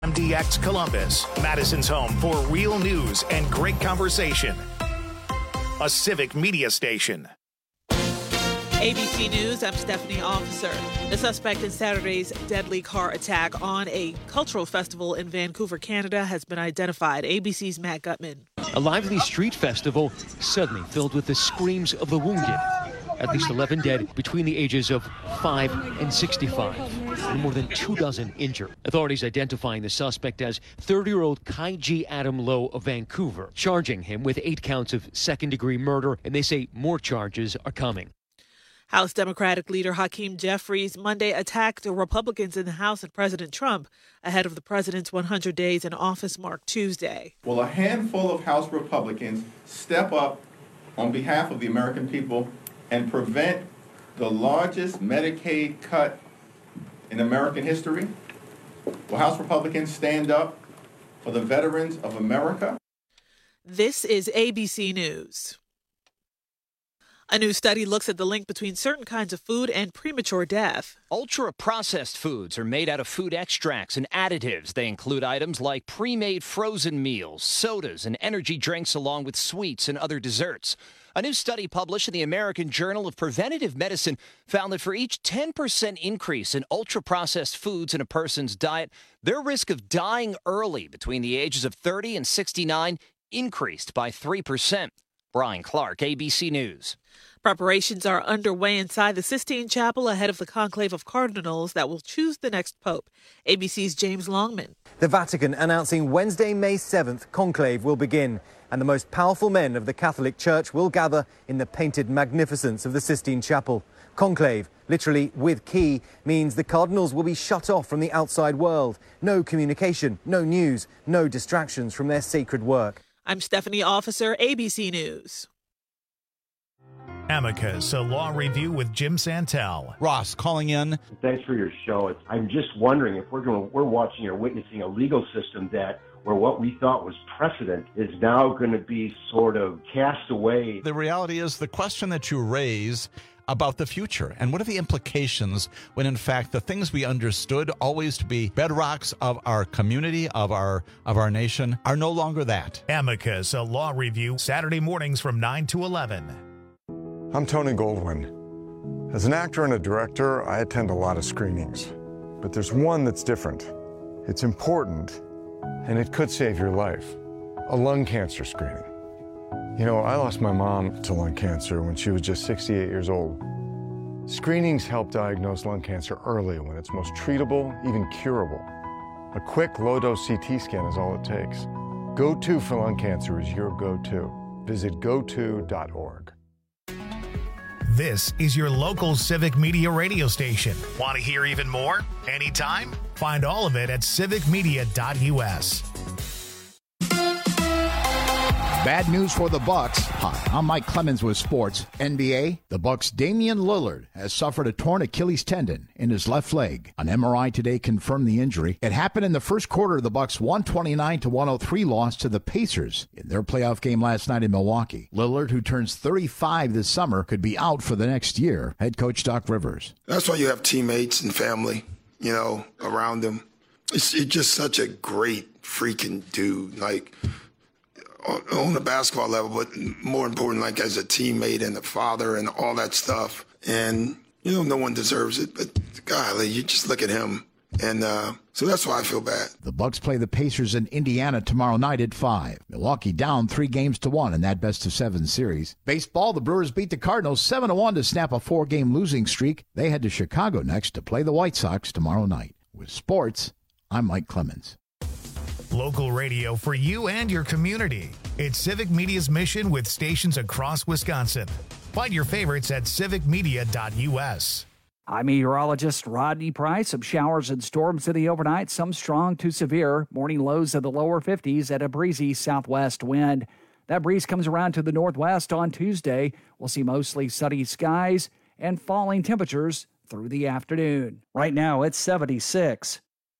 MDX Columbus, Madison's home for real news and great conversation. A civic media station. ABC News, I'm Stephanie Officer. The suspect in Saturday's deadly car attack on a cultural festival in Vancouver, Canada, has been identified. ABC's Matt Gutman. A lively street festival suddenly filled with the screams of the wounded. At least 11 dead between the ages of 5 and 65, and more than 24 injured. Authorities identifying the suspect as 30-year-old Kaiji Adam Lowe of Vancouver, charging him with 8 counts of second-degree murder, and they say more charges are coming. House Democratic leader Hakeem Jeffries Monday attacked Republicans in the House and President Trump ahead of the president's 100 days in office mark Tuesday. Will a handful of House Republicans step up on behalf of the American people and prevent the largest Medicaid cut in American history? Will House Republicans stand up for the veterans of America? This is ABC News. A new study looks at the link between certain kinds of food and premature death. Ultra-processed foods are made out of food extracts and additives. They include items like pre-made frozen meals, sodas, and energy drinks, along with sweets and other desserts. A new study published in the American Journal of Preventive Medicine found that for each 10% increase in ultra-processed foods in a person's diet, their risk of dying early between the ages of 30 and 69 increased by 3%. Brian Clark, ABC News. Preparations are underway inside the Sistine Chapel ahead of the conclave of cardinals that will choose the next pope. ABC's James Longman. The Vatican announcing Wednesday, May 7th, conclave will begin, and the most powerful men of the Catholic Church will gather in the painted magnificence of the Sistine Chapel. Conclave, literally with key, means the cardinals will be shut off from the outside world. No communication, no news, no distractions from their sacred work. I'm Stephanie Officer, ABC News. Amicus, a law review with Jim Santel. Ross calling in. Thanks for your show. I'm just wondering if we're watching or witnessing a legal system where what we thought was precedent is now going to be sort of cast away. The reality is the question that you raise about the future and what are the implications when in fact the things we understood always to be bedrocks of our community, of our nation, are no longer that. Amicus, a law review, Saturday mornings from 9 to 11. I'm Tony Goldwyn. As an actor and a director, I attend a lot of screenings, but there's one that's different. It's important, and it could save your life. A lung cancer screening. You know, I lost my mom to lung cancer when she was just 68 years old. Screenings help diagnose lung cancer early when it's most treatable, even curable. A quick low-dose CT scan is all it takes. Go-To for lung cancer is your go-to. Visit goto.org. This is your local civic media radio station. Want to hear even more? Anytime? Find all of it at civicmedia.us. Bad news for the Bucks. Hi, I'm Mike Clemens with sports. NBA, the Bucks' Damian Lillard has suffered a torn Achilles tendon in his left leg. An MRI today confirmed the injury. It happened in the first quarter of the Bucks' 129-103 loss to the Pacers in their playoff game last night in Milwaukee. Lillard, who turns 35 this summer, could be out for the next year. Head coach Doc Rivers. That's why you have teammates and family, around him. It's just such a great freaking dude. Like, on the basketball level, but more important, like as a teammate and a father and all that stuff. And, no one deserves it, but golly, you just look at him. And so that's why I feel bad. The Bucks play the Pacers in Indiana tomorrow night at 5. Milwaukee down 3-1 in that best-of-7 series. Baseball, the Brewers beat the Cardinals 7-1 to snap a 4-game losing streak. They head to Chicago next to play the White Sox tomorrow night. With sports, I'm Mike Clemens. Local radio for you and your community. It's Civic Media's mission with stations across Wisconsin. Find your favorites at civicmedia.us. I'm meteorologist Rodney Price. Some showers and storms in the overnight, some strong to severe. Morning lows in the lower 50s at a breezy southwest wind. That breeze comes around to the northwest on Tuesday. We'll see mostly sunny skies and falling temperatures through the afternoon. Right now, it's 76.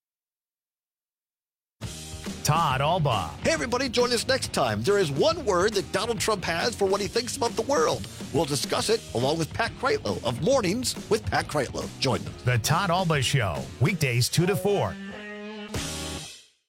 Todd Alba. Hey, everybody, join us next time. There is one word that Donald Trump has for what he thinks about the world. We'll discuss it along with Pat Kreitlow of Mornings with Pat Kreitlow. Join them. The Todd Alba Show, weekdays 2 to 4.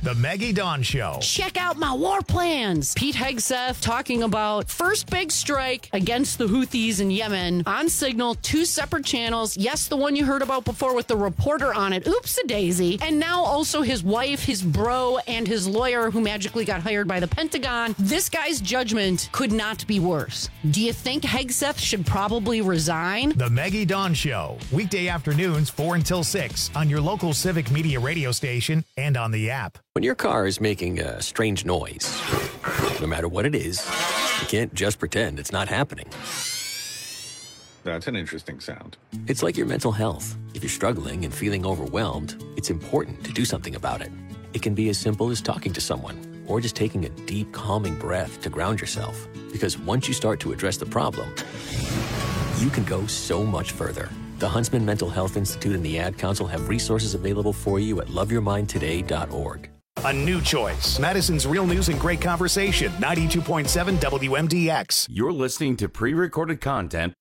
The Maggie Dawn Show. Check out my war plans. Pete Hegseth talking about first big strike against the Houthis in Yemen on Signal, 2 separate channels. Yes, the one you heard about before with the reporter on it. Oops-a-daisy. And now also his wife, his bro, and his lawyer who magically got hired by the Pentagon. This guy's judgment could not be worse. Do you think Hegseth should probably resign? The Maggie Dawn Show. Weekday afternoons 4 until 6 on your local Civic Media radio station and on the app. When your car is making a strange noise, no matter what it is, you can't just pretend it's not happening. That's an interesting sound. It's like your mental health. If you're struggling and feeling overwhelmed, it's important to do something about it. It can be as simple as talking to someone or just taking a deep, calming breath to ground yourself. Because once you start to address the problem, you can go so much further. The Huntsman Mental Health Institute and the Ad Council have resources available for you at loveyourmindtoday.org. A new choice. Madison's Real News and Great Conversation, 92.7 WMDX. You're listening to pre-recorded content.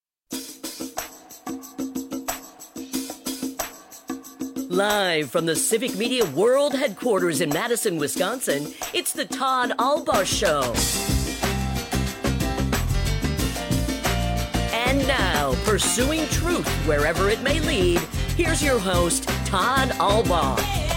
Live from the Civic Media World Headquarters in Madison, Wisconsin, it's the Todd Albaugh Show. And now, pursuing truth wherever it may lead, here's your host, Todd Albaugh.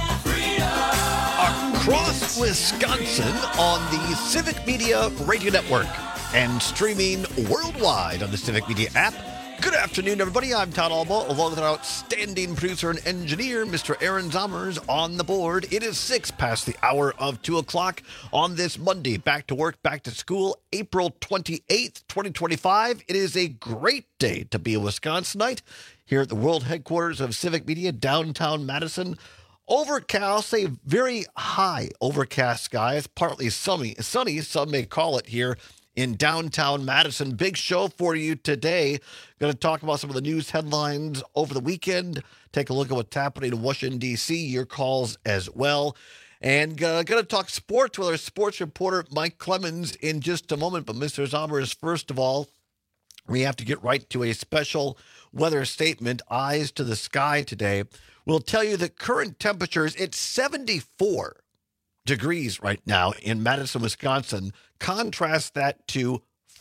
Across Wisconsin on the Civic Media Radio Network and streaming worldwide on the Civic Media app. Good afternoon, everybody. I'm Todd Albaugh, along with our outstanding producer and engineer, Mr. Aaron Zommers, on the board. It is 6 past the hour of 2 o'clock on this Monday. Back to work, back to school, April 28th, 2025. It is a great day to be a Wisconsinite here at the world headquarters of Civic Media, downtown Madison. Overcast, I'll say very high overcast skies, partly sunny, some may call it here in downtown Madison. Big show for you today. Going to talk about some of the news headlines over the weekend. Take a look at what's happening in Washington, D.C., your calls as well. And going to talk sports with our sports reporter, Mike Clemens, in just a moment. But Mr. Zommers, first of all, we have to get right to a special weather statement, eyes to the sky today. We'll tell you that current temperatures, it's 74 degrees right now in Madison, Wisconsin. Contrast that to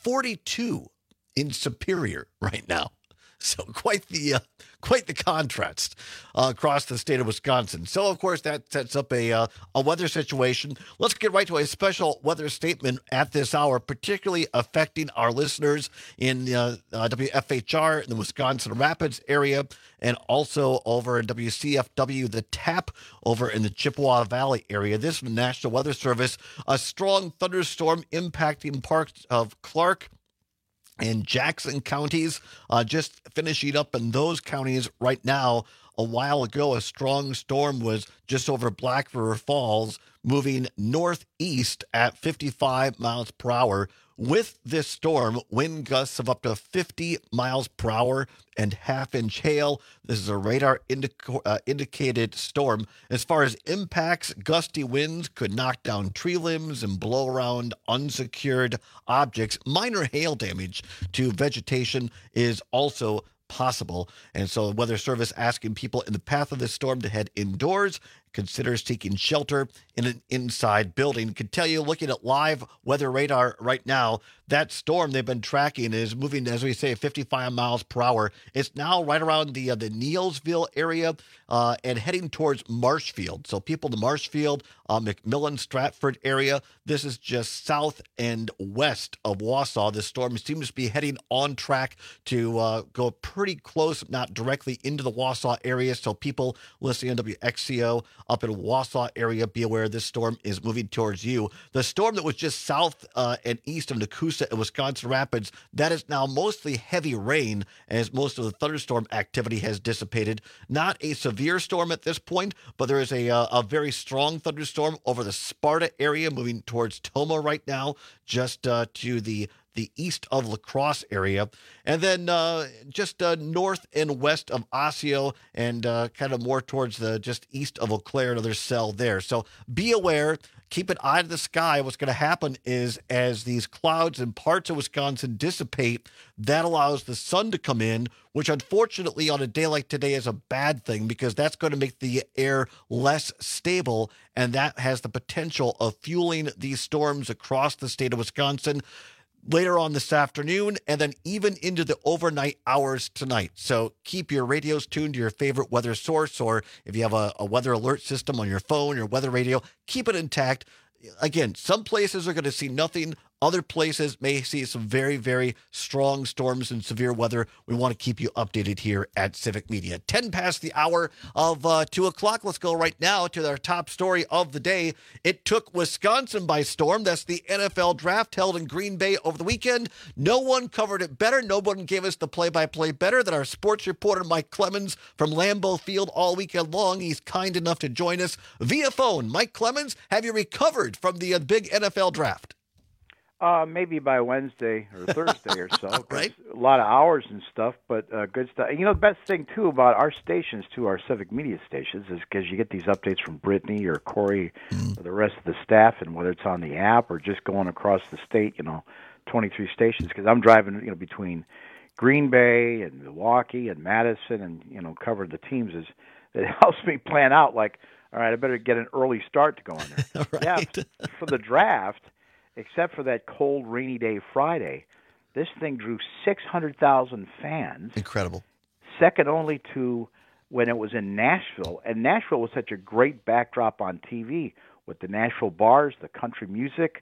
42 in Superior right now. So quite the contrast across the state of Wisconsin. So, of course, that sets up a weather situation. Let's get right to a special weather statement at this hour, particularly affecting our listeners in WFHR in the Wisconsin Rapids area, and also over in WCFW, the TAP, over in the Chippewa Valley area. This from the National Weather Service. A strong thunderstorm impacting parts of Clark and Jackson counties, just finishing up in those counties right now. A while ago, a strong storm was just over Black River Falls, moving northeast at 55 miles per hour. With this storm, wind gusts of up to 50 miles per hour and half-inch hail. This is a radar indicated storm. As far as impacts, gusty winds could knock down tree limbs and blow around unsecured objects. Minor hail damage to vegetation is also possible. And so the Weather Service asking people in the path of this storm to head indoors, consider seeking shelter in an inside building. Can tell you, looking at live weather radar right now, that storm they've been tracking is moving, as we say, 55 miles per hour. It's now right around the Neilsville area and heading towards Marshfield. So people to Marshfield, McMillan, Stratford area. This is just south and west of Wausau. This storm seems to be heading on track to go pretty close, not directly into the Wausau area. So people listening to WXCO up in Wausau area, be aware this storm is moving towards you. The storm that was just south and east of Nakusa and Wisconsin Rapids, that is now mostly heavy rain as most of the thunderstorm activity has dissipated. Not a severe storm at this point, but there is a very strong thunderstorm over the Sparta area moving towards Toma right now, just to the the east of La Crosse area. And then just north and west of Osseo and kind of more towards the just east of Eau Claire, another cell there. So be aware. Keep an eye to the sky. What's going to happen is as these clouds in parts of Wisconsin dissipate, that allows the sun to come in, which unfortunately on a day like today is a bad thing because that's going to make the air less stable, and that has the potential of fueling these storms across the state of Wisconsin later on this afternoon, and then even into the overnight hours tonight. So keep your radios tuned to your favorite weather source, or if you have a weather alert system on your phone or weather radio, keep it intact. Again, some places are going to see nothing. Other places may see some very, very strong storms and severe weather. We want to keep you updated here at Civic Media. 10 past the hour of 2 o'clock. Let's go right now to our top story of the day. It took Wisconsin by storm. That's the NFL draft held in Green Bay over the weekend. No one covered it better. No one gave us the play-by-play better than our sports reporter, Mike Clemens, from Lambeau Field all weekend long. He's kind enough to join us via phone. Mike Clemens, have you recovered from the big NFL draft? Maybe by Wednesday or Thursday or so. Right. A lot of hours and stuff, but good stuff. And, the best thing, too, about our stations, too, our Civic Media stations, is because you get these updates from Brittany or Corey or the rest of the staff, and whether it's on the app or just going across the state, 23 stations, because I'm driving, between Green Bay and Milwaukee and Madison and, covering the teams. It helps me plan out, like, all right, I better get an early start to go on there. Right. Yeah, for the draft, except for that cold, rainy day Friday, this thing drew 600,000 fans. Incredible. Second only to when it was in Nashville. And Nashville was such a great backdrop on TV with the Nashville bars, the country music,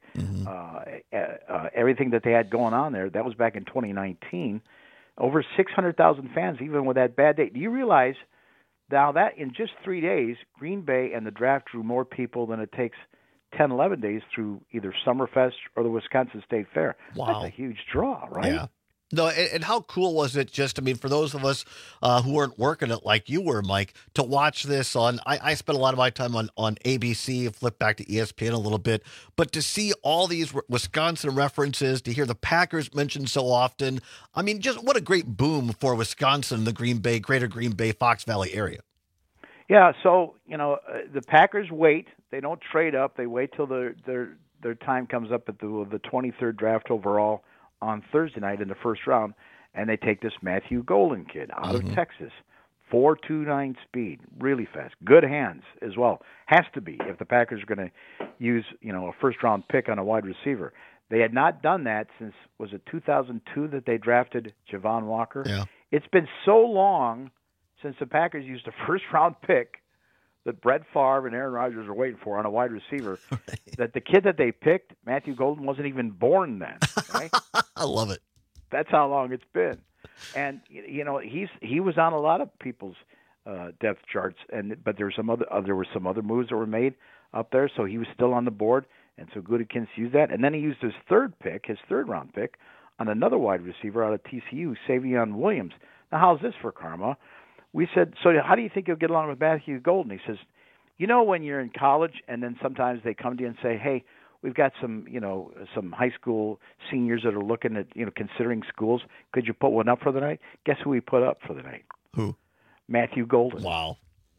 everything that they had going on there. That was back in 2019. Over 600,000 fans, even with that bad day. Do you realize now that in just 3 days, Green Bay and the draft drew more people than it takes 10, 11 days through either Summerfest or the Wisconsin State Fair? Wow. That's a huge draw, right? Yeah. No, and how cool was it just, for those of us who weren't working it like you were, Mike, to watch this on, I spent a lot of my time on ABC, flip back to ESPN a little bit, but to see all these Wisconsin references, to hear the Packers mentioned so often, just what a great boom for Wisconsin, the greater Green Bay, Fox Valley area. Yeah, so, the Packers wait. They don't trade up. They wait till their time comes up at the 23rd draft overall on Thursday night in the first round, and they take this Matthew Golden kid out of Texas. 4.29 speed, really fast. Good hands as well. Has to be if the Packers are going to use, a first-round pick on a wide receiver. They had not done that since, was it 2002 that they drafted Javon Walker? Yeah. It's been so long since the Packers used a first-round pick that Brett Favre and Aaron Rodgers were waiting for on a wide receiver, that the kid that they picked, Matthew Golden, wasn't even born then, right? I love it. That's how long it's been. And, he was on a lot of people's depth charts, but there were some other moves that were made up there, so he was still on the board, and so Gutekunst used that. And then he used his third round pick, on another wide receiver out of TCU, Savion Williams. Now, how's this for karma? We said, so how do you think you'll get along with Matthew Golden? He says, when you're in college and then sometimes they come to you and say, hey, we've got some high school seniors that are looking at, considering schools. Could you put one up for the night? Guess who we put up for the night? Who? Matthew Golden. Wow.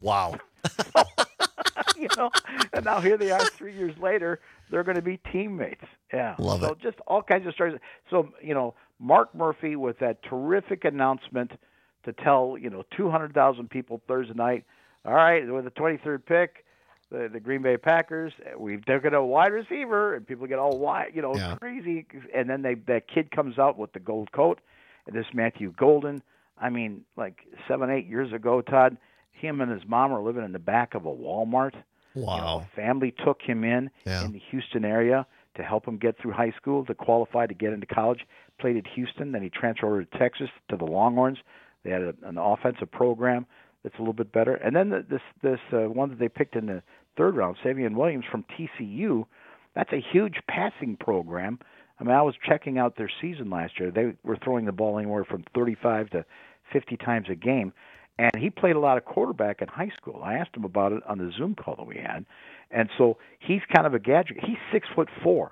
And now here they are 3 years later. They're going to be teammates. Yeah. Love it. So just all kinds of stories. So, Mark Murphy with that terrific announcement to tell, 200,000 people Thursday night, all right, with the 23rd pick, the Green Bay Packers, we've taken a wide receiver, and people get all crazy. And then that kid comes out with the gold coat, and this Matthew Golden, like 7-8 years ago, Todd, him and his mom were living in the back of a Walmart. Wow. A family took him in the Houston area to help him get through high school, to qualify to get into college. Played at Houston, then he transferred over to Texas to the Longhorns. They had an offensive program that's a little bit better. And then this one that they picked in the third round, Savion Williams from TCU, that's a huge passing program. I was checking out their season last year. They were throwing the ball anywhere from 35 to 50 times a game. And he played a lot of quarterback in high school. I asked him about it on the Zoom call that we had. And so he's kind of a gadget. He's 6'4",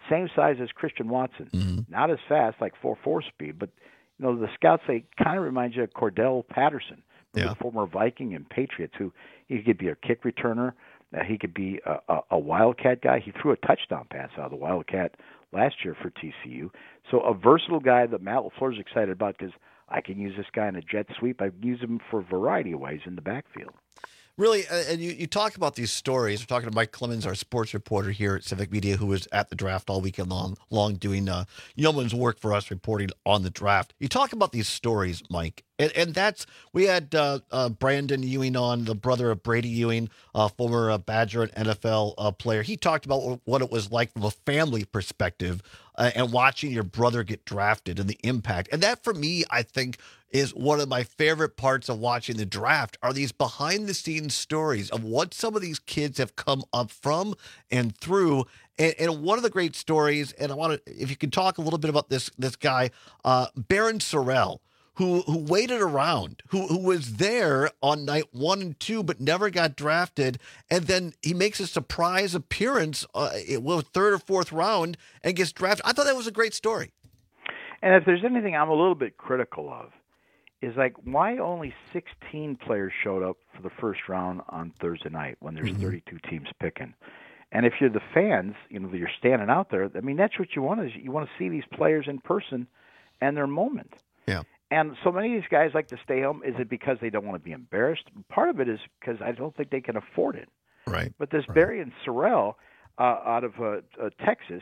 same size as Christian Watson. Mm-hmm. Not as fast, like 4.4 speed, but the scouts say kind of remind you of Cordell Patterson, the former Viking and Patriots, who he could be a kick returner. He could be a Wildcat guy. He threw a touchdown pass out of the Wildcat last year for TCU. So a versatile guy that Matt LaFleur's excited about because I can use this guy in a jet sweep. I can use him for a variety of ways in the backfield. Really, and you talk about these stories. We're talking to Mike Clemens, our sports reporter here at Civic Media, who was at the draft all weekend long doing yeoman's work for us, reporting on the draft. You talk about these stories, Mike, and that's we had Brandon Ewing on, the brother of Brady Ewing, former Badger and NFL player. He talked about what it was like from a family perspective and watching your brother get drafted and the impact. And that, for me, I think, is one of my favorite parts of watching the draft are these behind-the-scenes stories of what some of these kids have come up from and through. And one of the great stories, and I want to, if you can talk a little bit about this guy, Barron Sorrell, who waited around, who was there on night 1 and 2, but never got drafted, and then he makes a surprise appearance, third or fourth round, and gets drafted. I thought that was a great story. And if there's anything I'm a little bit critical of, is like why only 16 players showed up for the first round on Thursday night when there's 32 teams picking. And if you're the fans, you're standing out there, I mean, that's what you want, is you want to see these players in person and their moment. Yeah. And so many of these guys like to stay home. Is it because they don't want to be embarrassed? Part of it is because I don't think they can afford it. Right. But this Barry and Sorrell out of Texas,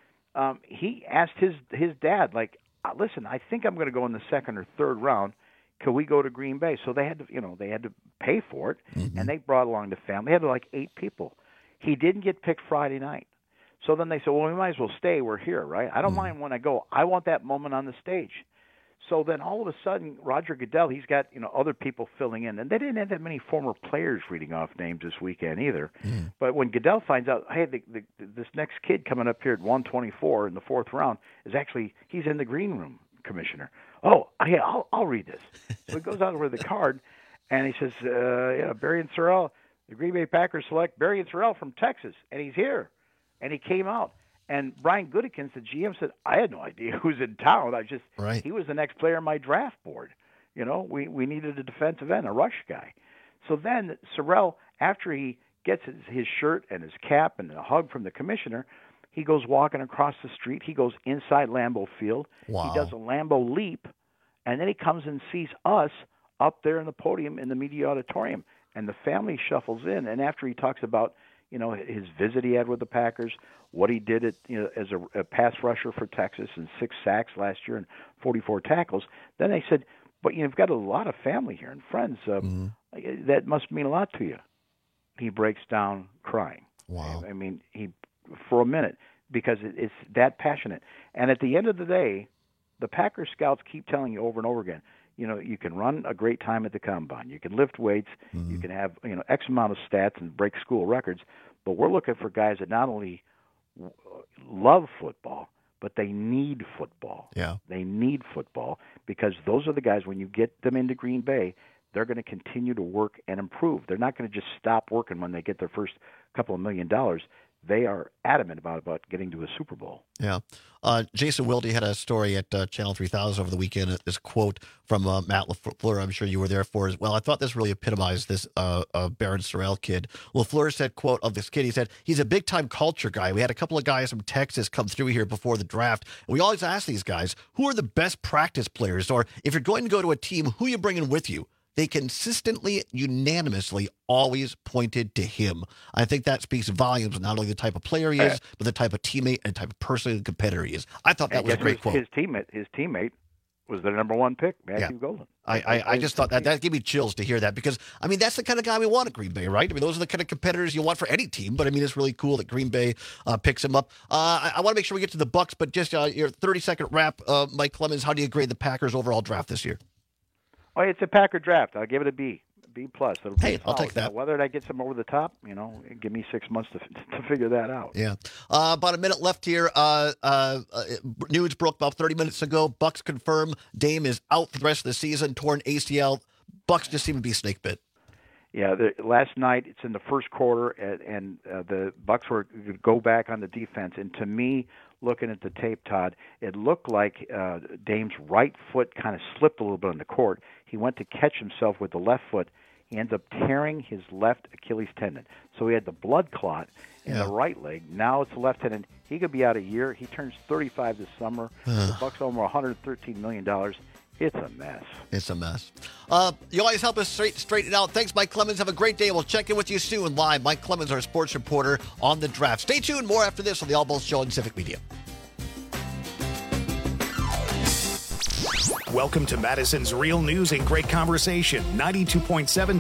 he asked his dad, like, listen, I think I'm going to go in the second or third round. Could we go to Green Bay? So they had to pay for it, and they brought along the family. They had like 8 people. He didn't get picked Friday night. So then they said, well, we might as well stay. We're here, right? I don't mind when I go. I want that moment on the stage. So then all of a sudden, Roger Goodell, he's got other people filling in. And they didn't have that many former players reading off names this weekend either. But when Goodell finds out, hey, this next kid coming up here at 124 in the 4th round is actually, he's in the green room, commissioner. Oh, yeah, I'll read this. So he goes out with the card, and he says, Barry and Sorrell, the Green Bay Packers select Barry and Sorrell from Texas, and he's here. And he came out. And Brian Goodikins, the GM, said, I had no idea who's in town. He was the next player on my draft board. We needed a defensive end, a rush guy. So then Sorrell, after he gets his shirt and his cap and a hug from the commissioner, he goes walking across the street. He goes inside Lambeau Field. Wow. He does a Lambeau leap, and then he comes and sees us up there in the podium in the media auditorium. And the family shuffles in. And after he talks about, his visit he had with the Packers, what he did as a pass rusher for Texas and 6 sacks last year and 44 tackles, then they said, but you've got a lot of family here and friends. That must mean a lot to you. He breaks down crying. Wow. I mean, for a minute, because it's that passionate. And at the end of the day, the Packers scouts keep telling you over and over again, you can run a great time at the combine. You can lift weights. You can have, X amount of stats and break school records. But we're looking for guys that not only love football, but they need football. Yeah. They need football because those are the guys, when you get them into Green Bay, they're going to continue to work and improve. They're not going to just stop working when they get their first couple of $1 million. They are adamant about getting to a Super Bowl. Yeah. Jason Wilde had a story at Channel 3000 over the weekend. This quote from Matt LaFleur, I'm sure you were there for as well. I thought this really epitomized this Barron Sorrell kid. LaFleur said, quote, of this kid, he said, he's a big-time culture guy. We had a couple of guys from Texas come through here before the draft. And we always ask these guys, who are the best practice players? Or if you're going to go to a team, who are you bringing with you? They consistently, unanimously always pointed to him. I think that speaks volumes of not only the type of player he is, but the type of teammate and type of person and competitor he is. I thought that was a great quote. His teammate was the number 1 pick, Matthew Golden. I just thought that gave me chills to hear that because, I mean, that's the kind of guy we want at Green Bay, right? I mean, those are the kind of competitors you want for any team, but I mean, it's really cool that Green Bay picks him up. I want to make sure we get to the Bucs, but just your 30-second wrap, Mike Clemens, how do you grade the Packers' overall draft this year? Oh, it's a Packer draft. I'll give it a B. B plus. Hey, I'll take that. Now, whether I get some over the top, give me 6 months to figure that out. Yeah. About a minute left here. News broke about 30 minutes ago. Bucs confirm Dame is out for the rest of the season. Torn ACL. Bucs just seem to be snake bit. Yeah, last night it's in the first quarter, and the Bucks were going to go back on the defense. And to me, looking at the tape, Todd, it looked like Dame's right foot kind of slipped a little bit on the court. He went to catch himself with the left foot. He ends up tearing his left Achilles tendon. So he had the blood clot in the right leg. Now it's the left tendon. He could be out a year. He turns 35 this summer. The Bucks owe him $113 million. It's a mess. It's a mess. You always help us straighten it out. Thanks, Mike Clemens. Have a great day. We'll check in with you soon live. Mike Clemens, our sports reporter on the draft. Stay tuned. More after this on the All Balls Show on Civic Media. Welcome to Madison's Real News and Great Conversation, 92.7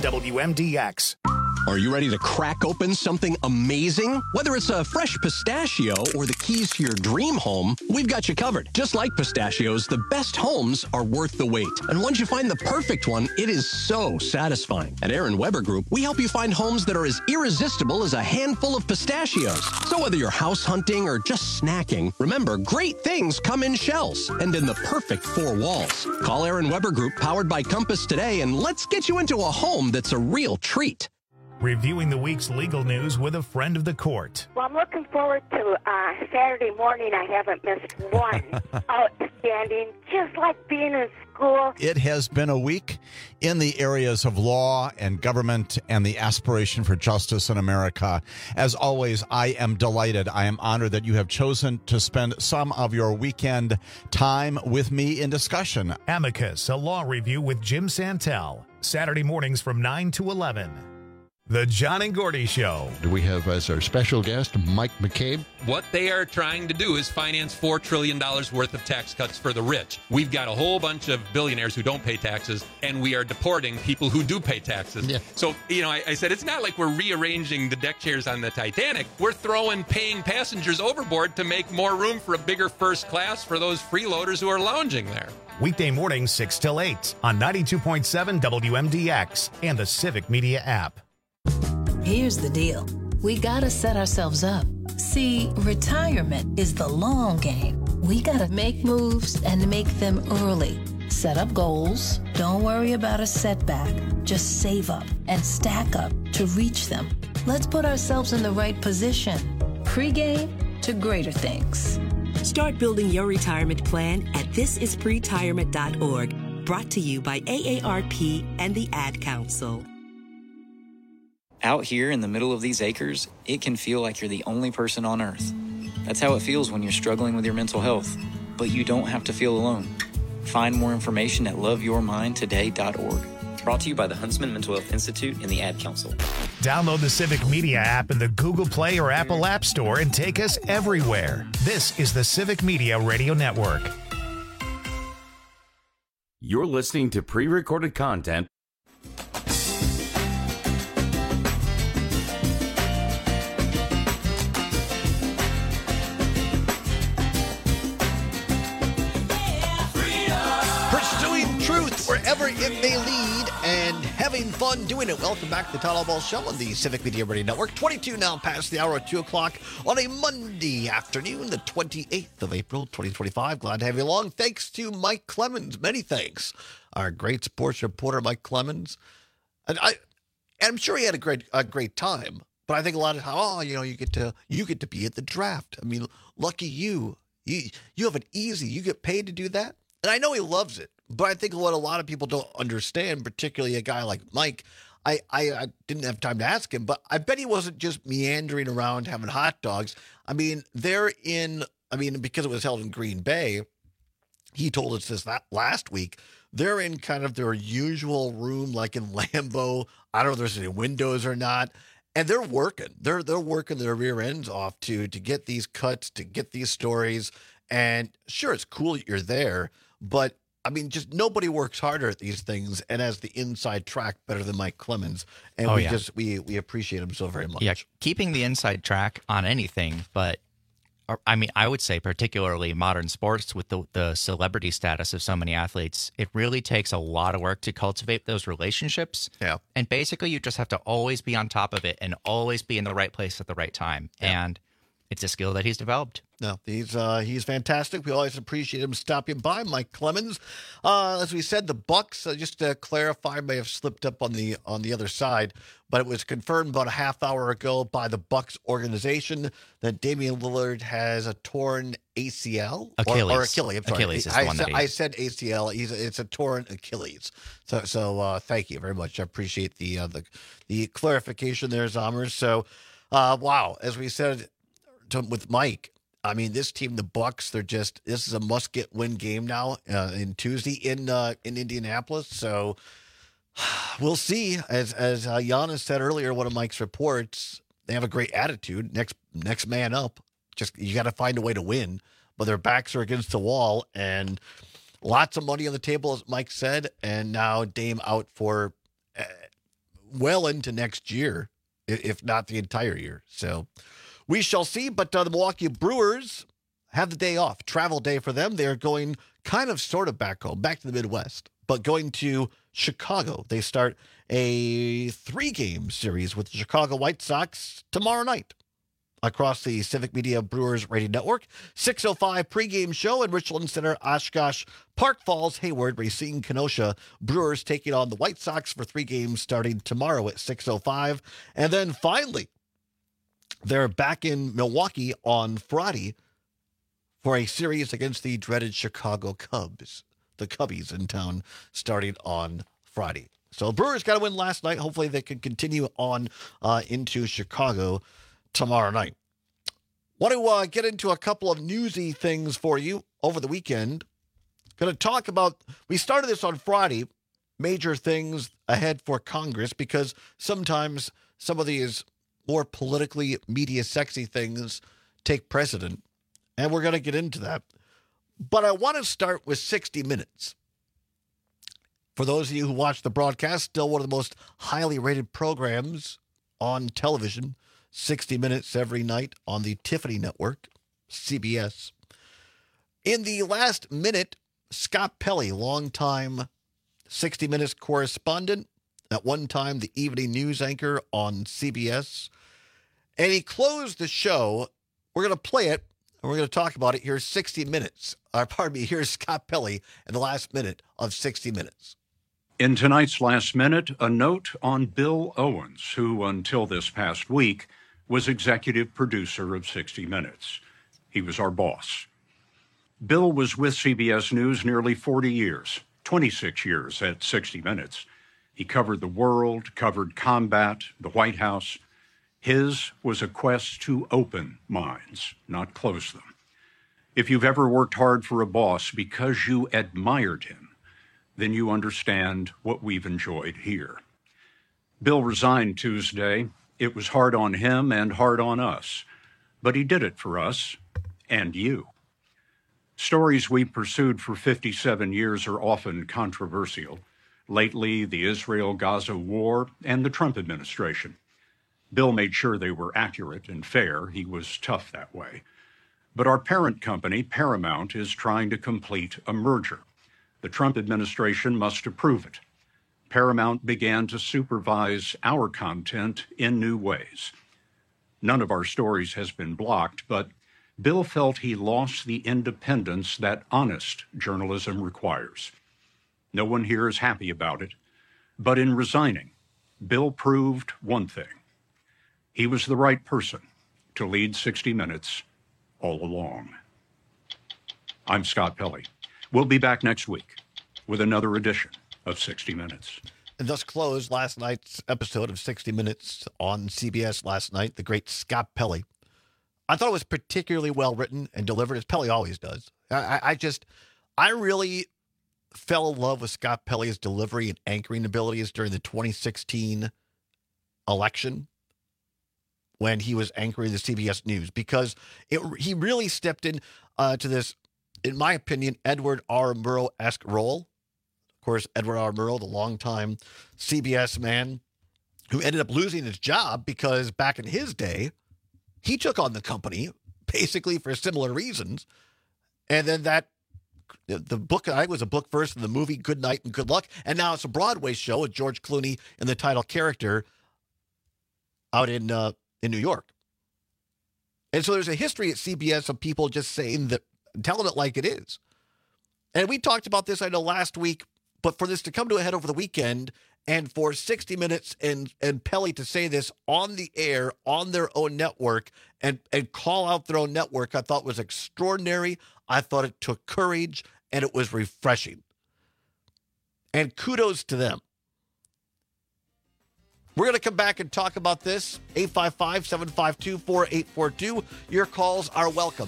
WMDX. Are you ready to crack open something amazing? Whether it's a fresh pistachio or the keys to your dream home, we've got you covered. Just like pistachios, the best homes are worth the wait. And once you find the perfect one, it is so satisfying. At Aaron Weber Group, we help you find homes that are as irresistible as a handful of pistachios. So whether you're house hunting or just snacking, remember, great things come in shells and in the perfect 4 walls. Call Aaron Weber Group, powered by Compass, today, and let's get you into a home that's a real treat. Reviewing the week's legal news with a friend of the court. Well, I'm looking forward to Saturday morning. I haven't missed one. Outstanding, just like being in school. It has been a week in the areas of law and government and the aspiration for justice in America. As always, I am delighted. I am honored that you have chosen to spend some of your weekend time with me in discussion. Amicus, a law review with Jim Santel. Saturday mornings from 9 to 11. The John and Gordy Show. We have as our special guest Mike McCabe. What they are trying to do is finance $4 trillion worth of tax cuts for the rich. We've got a whole bunch of billionaires who don't pay taxes, and we are deporting people who do pay taxes. Yeah. So, I said, it's not like we're rearranging the deck chairs on the Titanic. We're throwing paying passengers overboard to make more room for a bigger first class for those freeloaders who are lounging there. Weekday mornings 6 till 8 on 92.7 WMDX and the Civic Media app. Here's the deal. We gotta set ourselves up. See, retirement is the long game. We gotta make moves and make them early. Set up goals. Don't worry about a setback. Just save up and stack up to reach them. Let's put ourselves in the right position. Pre-game to greater things. Start building your retirement plan at thisispretirement.org. Brought to you by AARP and the Ad Council. Out here in the middle of these acres, it can feel like you're the only person on Earth. That's how it feels when you're struggling with your mental health. But you don't have to feel alone. Find more information at loveyourmindtoday.org. Brought to you by the Huntsman Mental Health Institute and the Ad Council. Download the Civic Media app in the Google Play or Apple App Store and take us everywhere. This is the Civic Media Radio Network. You're listening to pre-recorded content. Wherever it may lead, and having fun doing it. Welcome back to the Todd All Balls Show on the Civic Media Radio Network. 22 now past the hour of 2 o'clock on a Monday afternoon, the 28th of April, 2025. Glad to have you along. Thanks to Mike Clemens. Many thanks. Our great sports reporter, Mike Clemens. And I'm sure he had a great time, but I think a lot of time, you get to be at the draft. I mean, lucky you. You have it easy. You get paid to do that. And I know he loves it. But I think what a lot of people don't understand, particularly a guy like Mike, I didn't have time to ask him, but I bet he wasn't just meandering around having hot dogs. I mean, because it was held in Green Bay, he told us this last week, they're in kind of their usual room, like in Lambeau. I don't know if there's any windows or not. And they're working. They're working their rear ends off to get these cuts, to get these stories. And sure, it's cool that you're there, but I mean, just nobody works harder at these things and has the inside track better than Mike Clemens. And we appreciate him so very much. Yeah, keeping the inside track on anything, but I mean, I would say particularly modern sports with the celebrity status of so many athletes, it really takes a lot of work to cultivate those relationships. Yeah. And basically you just have to always be on top of it and always be in the right place at the right time. Yeah. And it's a skill that he's developed. No, he's fantastic. We always appreciate him stopping by. Mike Clemens, as we said, the Bucks. Just to clarify, may have slipped up on the other side, but it was confirmed about a half hour ago by the Bucks organization that Damian Lillard has a torn ACL Achilles. or Achilles. I'm sorry. Achilles is the one that I said ACL. It's a torn Achilles. So thank you very much. I appreciate the clarification there, Zommers. So wow, as we said with Mike. I mean, this team, the Bucks, this is a must-get-win game now in Tuesday in Indianapolis. So we'll see. As Giannis said earlier, one of Mike's reports, they have a great attitude. Next man up. Just you got to find a way to win. But their backs are against the wall, and lots of money on the table, as Mike said. And now Dame out for well into next year, if not the entire year. So we shall see, but the Milwaukee Brewers have the day off, travel day for them. They're going kind of sort of back home, back to the Midwest, but going to Chicago. They start a 3-game series with the Chicago White Sox tomorrow night across the Civic Media Brewers Radio Network. 6:05 pregame show in Richland Center, Oshkosh, Park Falls, Hayward, Racine, Kenosha. Brewers taking on the White Sox for 3 games starting tomorrow at 6:05. And then finally, they're back in Milwaukee on Friday for a series against the dreaded Chicago Cubs. The Cubbies in town starting on Friday. So Brewers got to win last night. Hopefully they can continue on into Chicago tomorrow night. Want to get into a couple of newsy things for you over the weekend. Going to talk about, we started this on Friday, major things ahead for Congress, because sometimes some of these more politically media sexy things take precedent, and we're going to get into that. But I want to start with 60 Minutes. For those of you who watch the broadcast, still one of the most highly rated programs on television, 60 Minutes every night on the Tiffany Network, CBS. In the last minute, Scott Pelley, longtime 60 Minutes correspondent, at one time the evening news anchor on CBS, and he closed the show. We're going to play it, and we're going to talk about it. Here's 60 Minutes. Here's Scott Pelley in the last minute of 60 Minutes. In tonight's last minute, a note on Bill Owens, who until this past week was executive producer of 60 Minutes. He was our boss. Bill was with CBS News nearly 40 years, 26 years at 60 Minutes. He covered the world, covered combat, the White House. His was a quest to open minds, not close them. If you've ever worked hard for a boss because you admired him, then you understand what we've enjoyed here. Bill resigned Tuesday. It was hard on him and hard on us, but he did it for us and you. Stories we pursued for 57 years are often controversial. Lately, the Israel-Gaza war and the Trump administration. Bill made sure they were accurate and fair. He was tough that way. But our parent company, Paramount, is trying to complete a merger. The Trump administration must approve it. Paramount began to supervise our content in new ways. None of our stories has been blocked, but Bill felt he lost the independence that honest journalism requires. No one here is happy about it, but in resigning, Bill proved one thing. He was the right person to lead 60 Minutes all along. I'm Scott Pelley. We'll be back next week with another edition of 60 Minutes. And thus closed last night's episode of 60 Minutes on CBS last night, the great Scott Pelley. I thought it was particularly well written and delivered, as Pelley always does. I really fell in love with Scott Pelley's delivery and anchoring abilities during the 2016 election when he was anchoring the CBS News, because he really stepped in to this, in my opinion, Edward R. Murrow-esque role. Of course, Edward R. Murrow, the longtime CBS man who ended up losing his job because back in his day, he took on the company basically for similar reasons. And then the book, I think, was a book first, and the movie Good Night and Good Luck. And now it's a Broadway show with George Clooney in the title character out in New York. And so there's a history at CBS of people just saying that, telling it like it is. And we talked about this, I know, last week, but for this to come to a head over the weekend and for 60 Minutes and Pelly to say this on the air, on their own network, and call out their own network, I thought was extraordinary. I thought it took courage, and it was refreshing. And kudos to them. We're going to come back and talk about this. 855-752-4842. Your calls are welcome.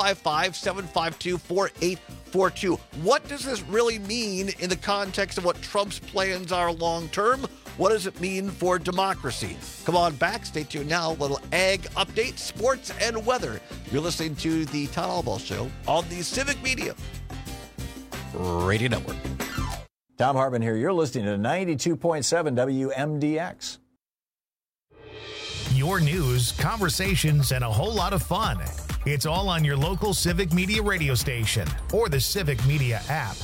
855-752-4842. What does this really mean in the context of what Trump's plans are long term? What does it mean for democracy? Come on back. Stay tuned now. A little ag update, sports, and weather. You're listening to the Todd Albaugh Show on the Civic Media Radio Network. Tom Hartman here. You're listening to 92.7 WMDX. Your news, conversations, and a whole lot of fun. It's all on your local Civic Media radio station or the Civic Media app.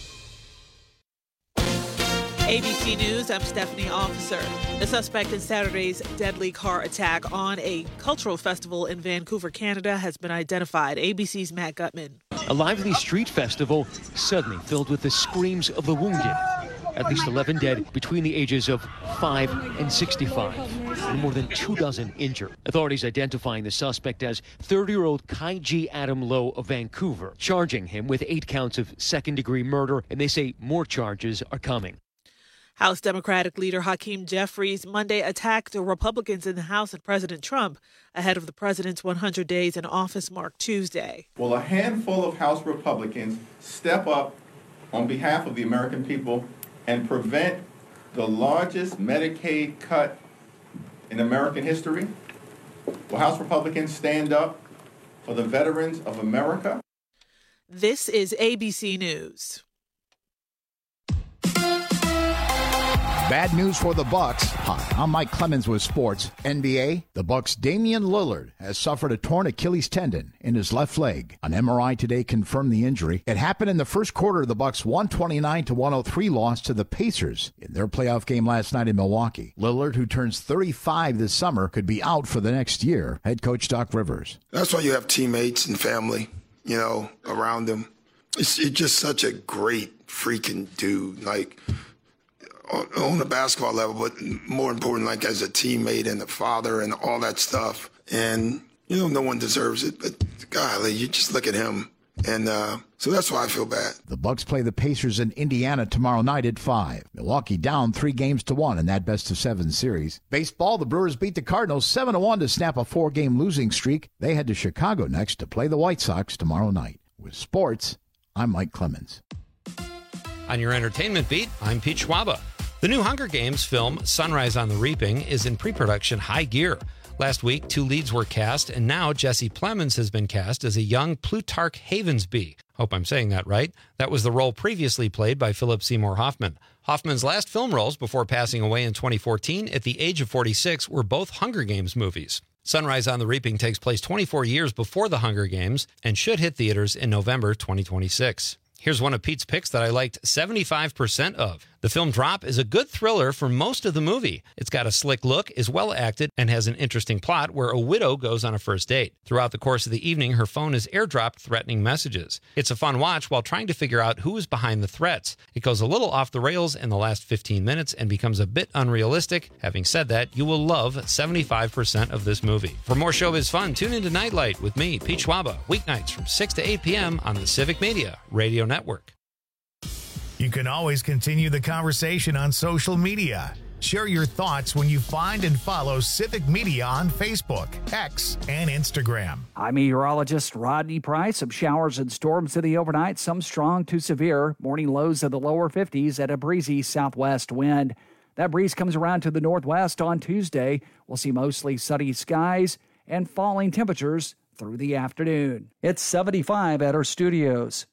ABC News, I'm Stephanie Officer. The suspect in Saturday's deadly car attack on a cultural festival in Vancouver, Canada, has been identified. ABC's Matt Gutman. A lively street festival suddenly filled with the screams of the wounded. At least 11 dead between the ages of 5 and 65, and more than 24 injured. Authorities identifying the suspect as 30-year-old Kai G. Adam Lowe of Vancouver, charging him with 8 counts of second-degree murder, and they say more charges are coming. House Democratic leader Hakeem Jeffries Monday attacked the Republicans in the House and President Trump ahead of the president's 100 days in office mark Tuesday. Will a handful of House Republicans step up on behalf of the American people and prevent the largest Medicaid cut in American history? Will House Republicans stand up for the veterans of America? This is ABC News. Bad news for the Bucks. Hi, I'm Mike Clemens with sports. NBA, the Bucks' Damian Lillard has suffered a torn Achilles tendon in his left leg. An MRI today confirmed the injury. It happened in the first quarter of the Bucks' 129-103 loss to the Pacers in their playoff game last night in Milwaukee. Lillard, who turns 35 this summer, could be out for the next year. Head coach Doc Rivers. That's why you have teammates and family, around him. It's just such a great freaking dude. Like, on a basketball level, but more important, like as a teammate and a father and all that stuff. And, no one deserves it, but golly, you just look at him. And so that's why I feel bad. The Bucks play the Pacers in Indiana tomorrow night at 5. Milwaukee down 3-1 in that best-of-7 series. Baseball, the Brewers beat the Cardinals 7-1 to snap a 4-game losing streak. They head to Chicago next to play the White Sox tomorrow night. With sports, I'm Mike Clemens. On your entertainment beat, I'm Pete Schwaba. The new Hunger Games film, Sunrise on the Reaping, is in pre-production high gear. Last week, 2 leads were cast, and now Jesse Plemons has been cast as a young Plutarch Havensby. Hope I'm saying that right. That was the role previously played by Philip Seymour Hoffman. Hoffman's last film roles before passing away in 2014 at the age of 46 were both Hunger Games movies. Sunrise on the Reaping takes place 24 years before the Hunger Games and should hit theaters in November 2026. Here's one of Pete's picks that I liked 75% of. The film Drop is a good thriller for most of the movie. It's got a slick look, is well acted, and has an interesting plot where a widow goes on a first date. Throughout the course of the evening, her phone is airdropped threatening messages. It's a fun watch while trying to figure out who is behind the threats. It goes a little off the rails in the last 15 minutes and becomes a bit unrealistic. Having said that, you will love 75% of this movie. For more showbiz fun, tune into Nightlight with me, Pete Schwaba, weeknights from 6 to 8 p.m. on the Civic Media Radio Network. You can always continue the conversation on social media. Share your thoughts when you find and follow Civic Media on Facebook, X, and Instagram. I'm meteorologist Rodney Price. Some showers and storms in the overnight, some strong to severe. Morning lows in the lower 50s at a breezy southwest wind. That breeze comes around to the northwest on Tuesday. We'll see mostly sunny skies and falling temperatures through the afternoon. It's 75 at our studios.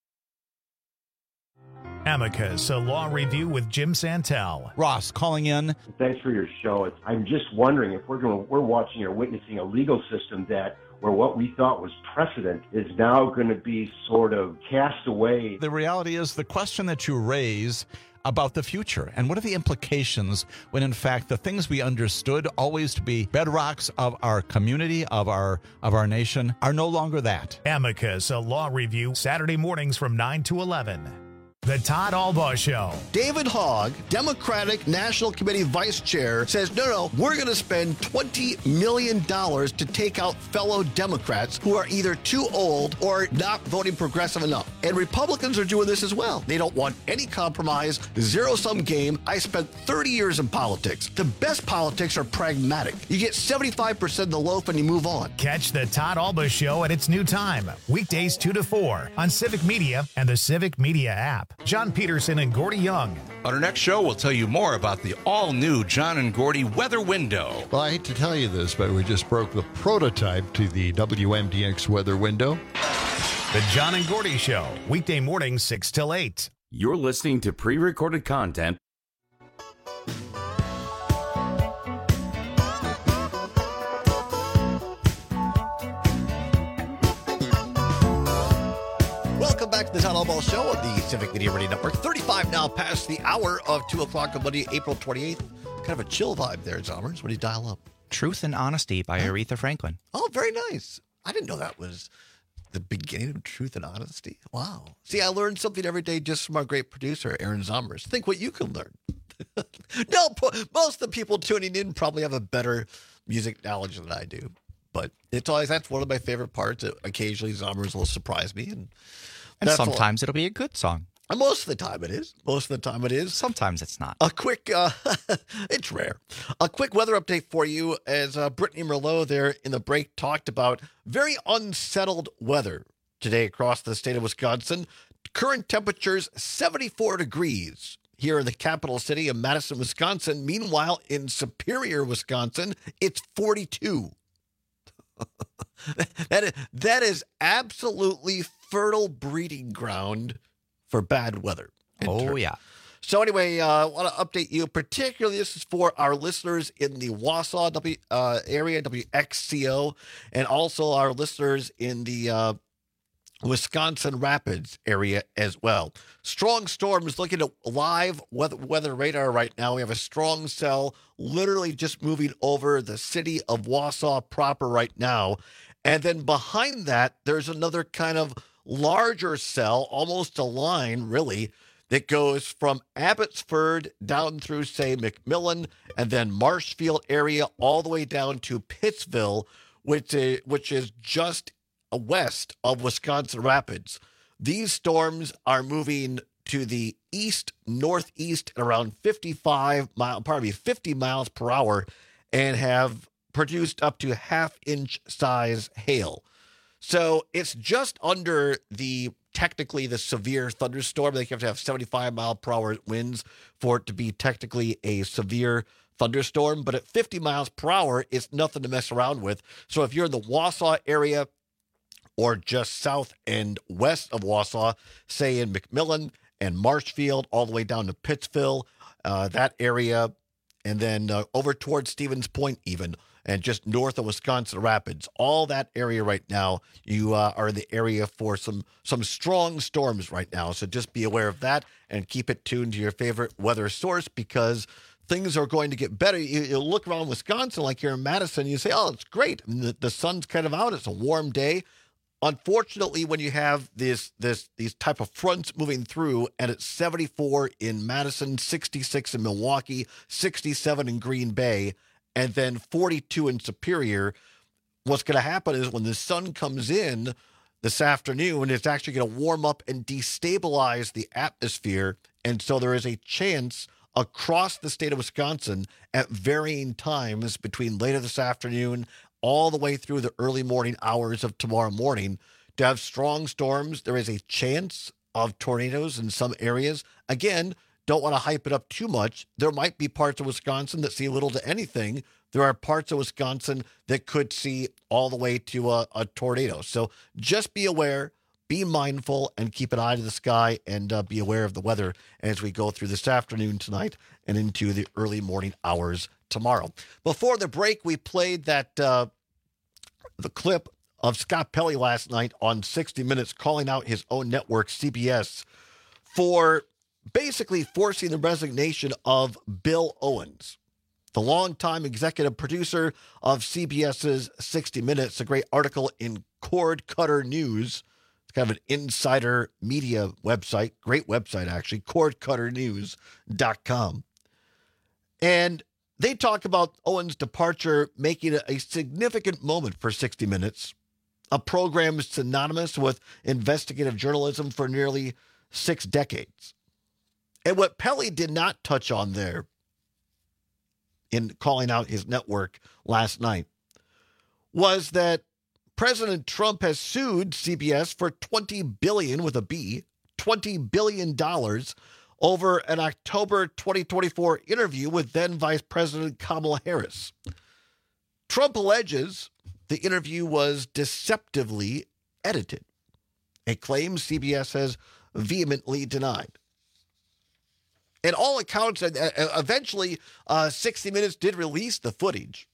Amicus, a law review with Jim Santel. Ross calling in. Thanks for your show. I'm just wondering if we're watching or witnessing a legal system where what we thought was precedent is now going to be sort of cast away. The reality is the question that you raise about the future and what are the implications when, in fact, the things we understood always to be bedrocks of our community, of our nation, are no longer that. Amicus, a law review, Saturday mornings from 9 to 11. The Todd Albaugh Show. David Hogg, Democratic National Committee Vice Chair, says, no, we're going to spend $20 million to take out fellow Democrats who are either too old or not voting progressive enough. And Republicans are doing this as well. They don't want any compromise, zero-sum game. I spent 30 years in politics. The best politics are pragmatic. You get 75% of the loaf and you move on. Catch the Todd Albaugh Show at its new time, weekdays 2 to 4 on Civic Media and the Civic Media app. John Peterson and Gordy Young. On our next show, we'll tell you more about the all-new John and Gordy weather window. Well, I hate to tell you this, but we just broke the prototype to the WMDX weather window. The John and Gordy Show, weekday mornings 6 till 8. You're listening to pre-recorded content. Welcome back to the Todd Albaugh Show on the Civic Media Radio Network. 35 now past the hour of 2 o'clock on Monday, April 28th. Kind of a chill vibe there, Zommers. What do you dial up? Truth and Honesty by Aretha Franklin. Oh, very nice. I didn't know that was the beginning of Truth and Honesty. Wow. See, I learned something every day just from our great producer, Aaron Zommers. Think what you can learn. No, most of the people tuning in probably have a better music knowledge than I do. But it's always, that's one of my favorite parts. Occasionally, Zommers will surprise me. And sometimes it'll be a good song. And most of the time it is. Sometimes it's not. A quick, it's rare. A quick weather update for you as Brittany Merlot there in the break talked about very unsettled weather today across the state of Wisconsin. Current temperatures 74 degrees here in the capital city of Madison, Wisconsin. Meanwhile, in Superior, Wisconsin, it's 42. That is absolutely fertile breeding ground for bad weather. Oh, yeah. So anyway, I want to update you. Particularly, this is for our listeners in the Wausau area, WXCO, and also our listeners in the Wisconsin Rapids area as well. Strong storms. Looking at live weather radar right now. We have a strong cell literally just moving over the city of Wausau proper right now. And then behind that, there's another kind of larger cell, almost a line really, that goes from Abbotsford down through, say, McMillan, and then Marshfield area all the way down to Pittsville, which is just west of Wisconsin Rapids. These storms are moving to the east, northeast at around 50 miles per hour and have produced up to half-inch size hail. So it's just under technically the severe thunderstorm. They have to have 75 mile per hour winds for it to be technically a severe thunderstorm. But at 50 miles per hour, it's nothing to mess around with. So if you're in the Wausau area or just south and west of Wausau, say in McMillan and Marshfield, all the way down to Pittsville, that area, and then over towards Stevens Point even, and just north of Wisconsin Rapids, all that area right now, you are in the area for some strong storms right now. So just be aware of that and keep it tuned to your favorite weather source because things are going to get better. You look around Wisconsin like you're in Madison, you say, oh, it's great. And the sun's kind of out. It's a warm day. Unfortunately, when you have these type of fronts moving through, and it's 74 in Madison, 66 in Milwaukee, 67 in Green Bay, and then 42 in Superior, what's going to happen is when the sun comes in this afternoon, it's actually going to warm up and destabilize the atmosphere. And so there is a chance across the state of Wisconsin at varying times between later this afternoon all the way through the early morning hours of tomorrow morning to have strong storms. There is a chance of tornadoes in some areas. Again, don't want to hype it up too much. There might be parts of Wisconsin that see little to anything. There are parts of Wisconsin that could see all the way to a tornado. So just be aware, be mindful, and keep an eye to the sky and be aware of the weather as we go through this afternoon tonight and into the early morning hours tomorrow. Before the break, we played that the clip of Scott Pelley last night on 60 Minutes calling out his own network, CBS, for basically forcing the resignation of Bill Owens, the longtime executive producer of CBS's 60 Minutes, a great article in Cord Cutter News. It's kind of an insider media website, great website actually, cordcutternews.com. And they talk about Owens' departure making it a significant moment for 60 Minutes, a program synonymous with investigative journalism for nearly 6 decades. And what Pelley did not touch on there in calling out his network last night was that President Trump has sued CBS for $20 billion with a B, $20 billion over an October 2024 interview with then Vice President Kamala Harris. Trump alleges the interview was deceptively edited, a claim CBS has vehemently denied. In all accounts, eventually 60 Minutes did release the footage.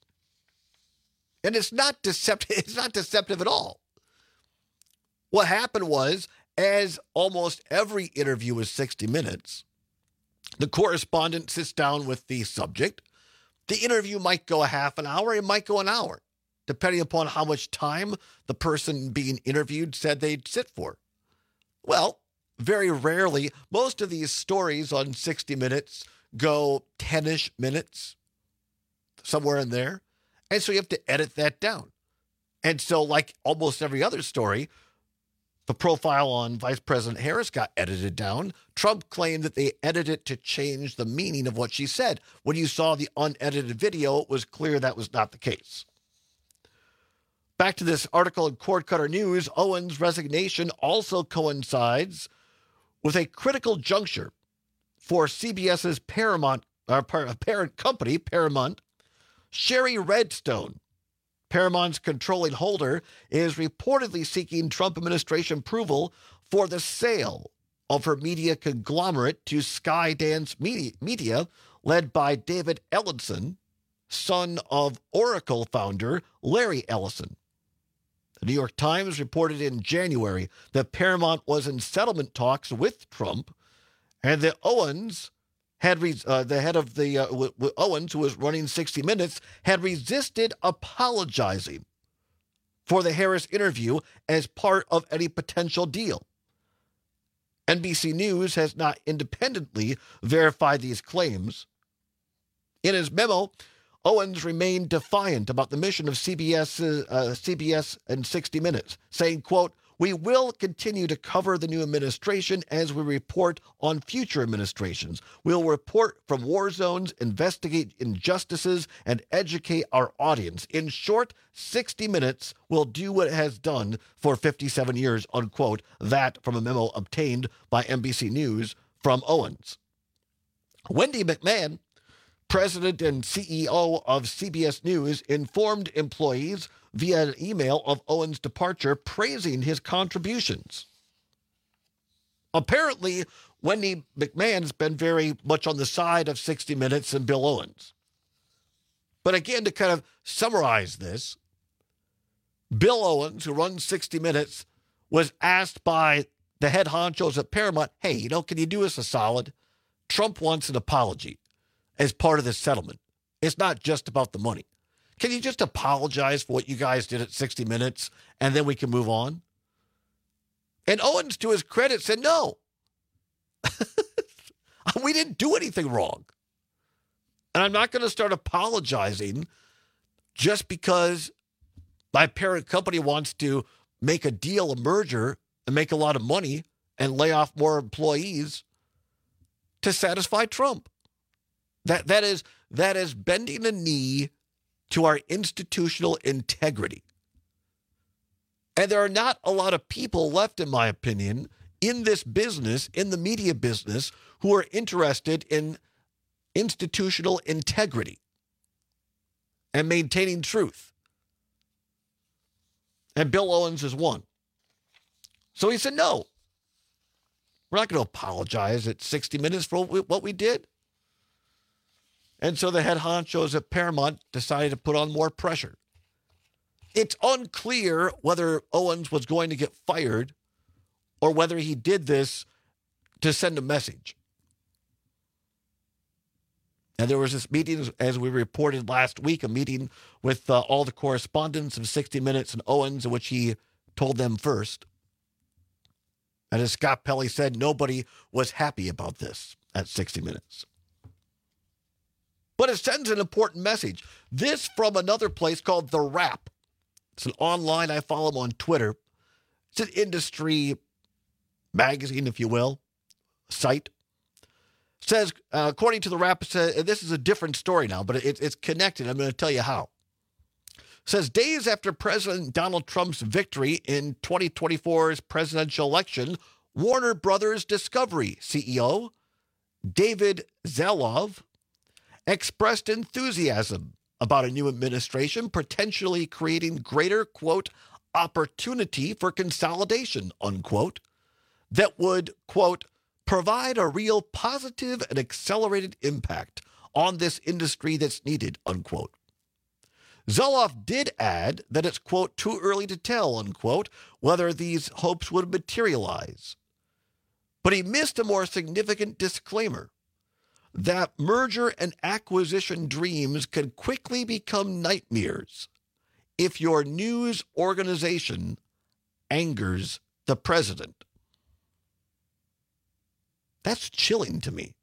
And it's not deceptive. It's not deceptive at all. What happened was, as almost every interview with 60 Minutes, the correspondent sits down with the subject. The interview might go a half an hour. It might go an hour, depending upon how much time the person being interviewed said they'd sit for. Well, very rarely, most of these stories on 60 Minutes go 10-ish minutes, somewhere in there. And so you have to edit that down. And so, like almost every other story, the profile on Vice President Harris got edited down. Trump claimed that they edited it to change the meaning of what she said. When you saw the unedited video, it was clear that was not the case. Back to this article in Cord Cutter News, Owens' resignation also coincides with a critical juncture for CBS's parent company, Paramount. Sherry Redstone, Paramount's controlling holder, is reportedly seeking Trump administration approval for the sale of her media conglomerate to Skydance Media, led by David Ellison, son of Oracle founder Larry Ellison. The New York Times reported in January that Paramount was in settlement talks with Trump, and that Owens the head of the Owens, who was running 60 Minutes, had resisted apologizing for the Harris interview as part of any potential deal. NBC News has not independently verified these claims. In his memo, Owens remained defiant about the mission of CBS and 60 Minutes, saying, quote, "We will continue to cover the new administration as we report on future administrations. We'll report from war zones, investigate injustices, and educate our audience. In short, 60 Minutes will do what it has done for 57 years, unquote." That from a memo obtained by NBC News from Owens. Wendy McMahon, president and CEO of CBS News, informed employees via an email of Owens' departure, praising his contributions. Apparently, Wendy McMahon has been very much on the side of 60 Minutes and Bill Owens. But again, to kind of summarize this, Bill Owens, who runs 60 Minutes, was asked by the head honchos at Paramount, hey, can you do us a solid? Trump wants an apology as part of this settlement. It's not just about the money. Can you just apologize for what you guys did at 60 Minutes, and then we can move on? And Owens, to his credit, said, no. We didn't do anything wrong. And I'm not going to start apologizing just because my parent company wants to make a deal, a merger, and make a lot of money and lay off more employees to satisfy Trump. That is bending the knee to our institutional integrity. And there are not a lot of people left, in my opinion, in this business, in the media business, who are interested in institutional integrity and maintaining truth. And Bill Owens is one. So he said, no, we're not going to apologize at 60 Minutes for what we did. And so the head honchos at Paramount decided to put on more pressure. It's unclear whether Owens was going to get fired or whether he did this to send a message. And there was this meeting, as we reported last week, a meeting with all the correspondents of 60 Minutes and Owens, in which he told them first. And as Scott Pelley said, nobody was happy about this at 60 Minutes. But it sends an important message. This from another place called The Wrap. It's an online, I follow them on Twitter. It's an industry magazine, if you will, site. Says, according to The Wrap, this is a different story now, but it's connected. I'm going to tell you how. Says, days after President Donald Trump's victory in 2024's presidential election, Warner Brothers Discovery CEO David Zaslav expressed enthusiasm about a new administration potentially creating greater, quote, opportunity for consolidation, unquote, that would, quote, provide a real positive and accelerated impact on this industry that's needed, unquote. Zoloff did add that it's, quote, too early to tell, unquote, whether these hopes would materialize. But he missed a more significant disclaimer that merger and acquisition dreams can quickly become nightmares if your news organization angers the president. That's chilling to me.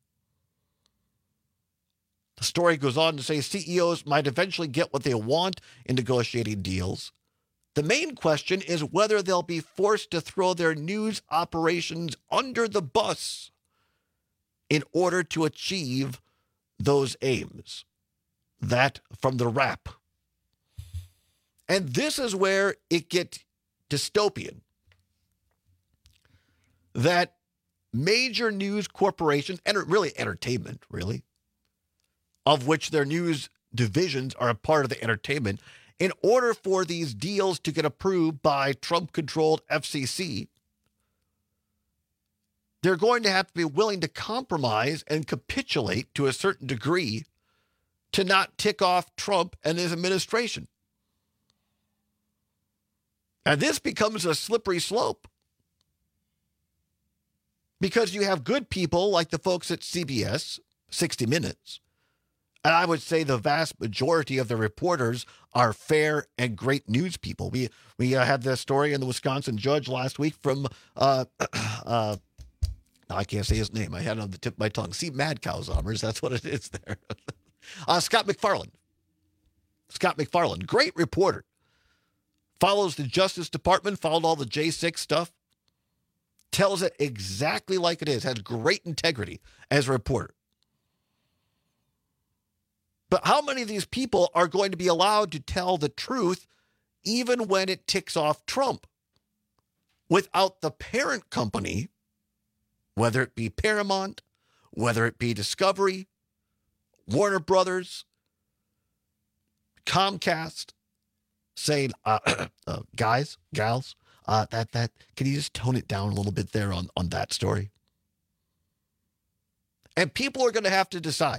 The story goes on to say CEOs might eventually get what they want in negotiating deals. The main question is whether they'll be forced to throw their news operations under the bus in order to achieve those aims. That from The Wrap. And this is where it gets dystopian. That major news corporations, and really entertainment, really, of which their news divisions are a part of the entertainment, in order for these deals to get approved by Trump-controlled FCC, they're going to have to be willing to compromise and capitulate to a certain degree to not tick off Trump and his administration. And this becomes a slippery slope because you have good people like the folks at CBS, 60 Minutes, and I would say the vast majority of the reporters are fair and great news people. We had this story in the Wisconsin Judge last week from I can't say his name. I had it on the tip of my tongue. See, Mad Cow Zombers. That's what it is there. Scott McFarland. Scott McFarland, great reporter. Follows the Justice Department, followed all the J6 stuff. Tells it exactly like it is. Has great integrity as a reporter. But how many of these people are going to be allowed to tell the truth even when it ticks off Trump? Without the parent company, whether it be Paramount, whether it be Discovery, Warner Brothers, Comcast, saying, guys, gals, that can you just tone it down a little bit there on that story? And people are going to have to decide.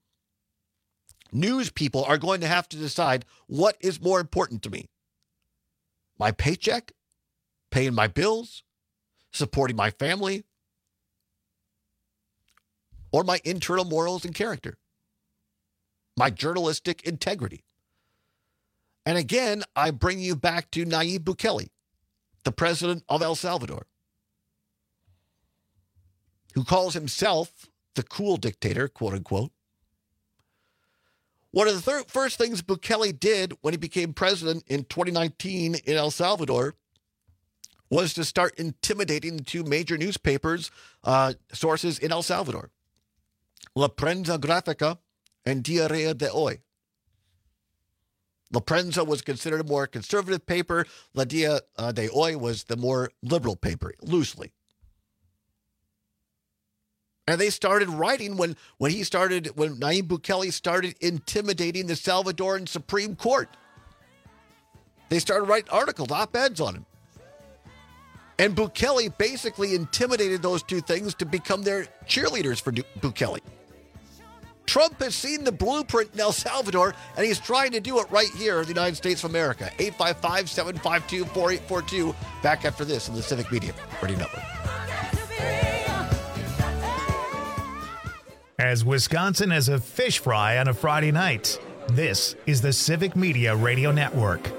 News people are going to have to decide what is more important to me. My paycheck, paying my bills, supporting my family, or my internal morals and character, my journalistic integrity. And again, I bring you back to Nayib Bukele, the president of El Salvador, who calls himself the cool dictator, quote unquote. One of the first things Bukele did when he became president in 2019 in El Salvador was to start intimidating the two major newspapers, sources in El Salvador, La Prensa Gráfica and Diario de Hoy. La Prensa was considered a more conservative paper. La Dia de Hoy was the more liberal paper, loosely. And they started writing when Nayib Bukele started intimidating the Salvadoran Supreme Court. They started writing articles, op-eds on him. And Bukele basically intimidated those two things to become their cheerleaders for Bukele. Trump has seen the blueprint in El Salvador, and he's trying to do it right here in the United States of America. 855-752-4842. Back after this on the Civic Media Radio Network. as Wisconsin as a fish fry on a Friday night. This is the Civic Media Radio Network.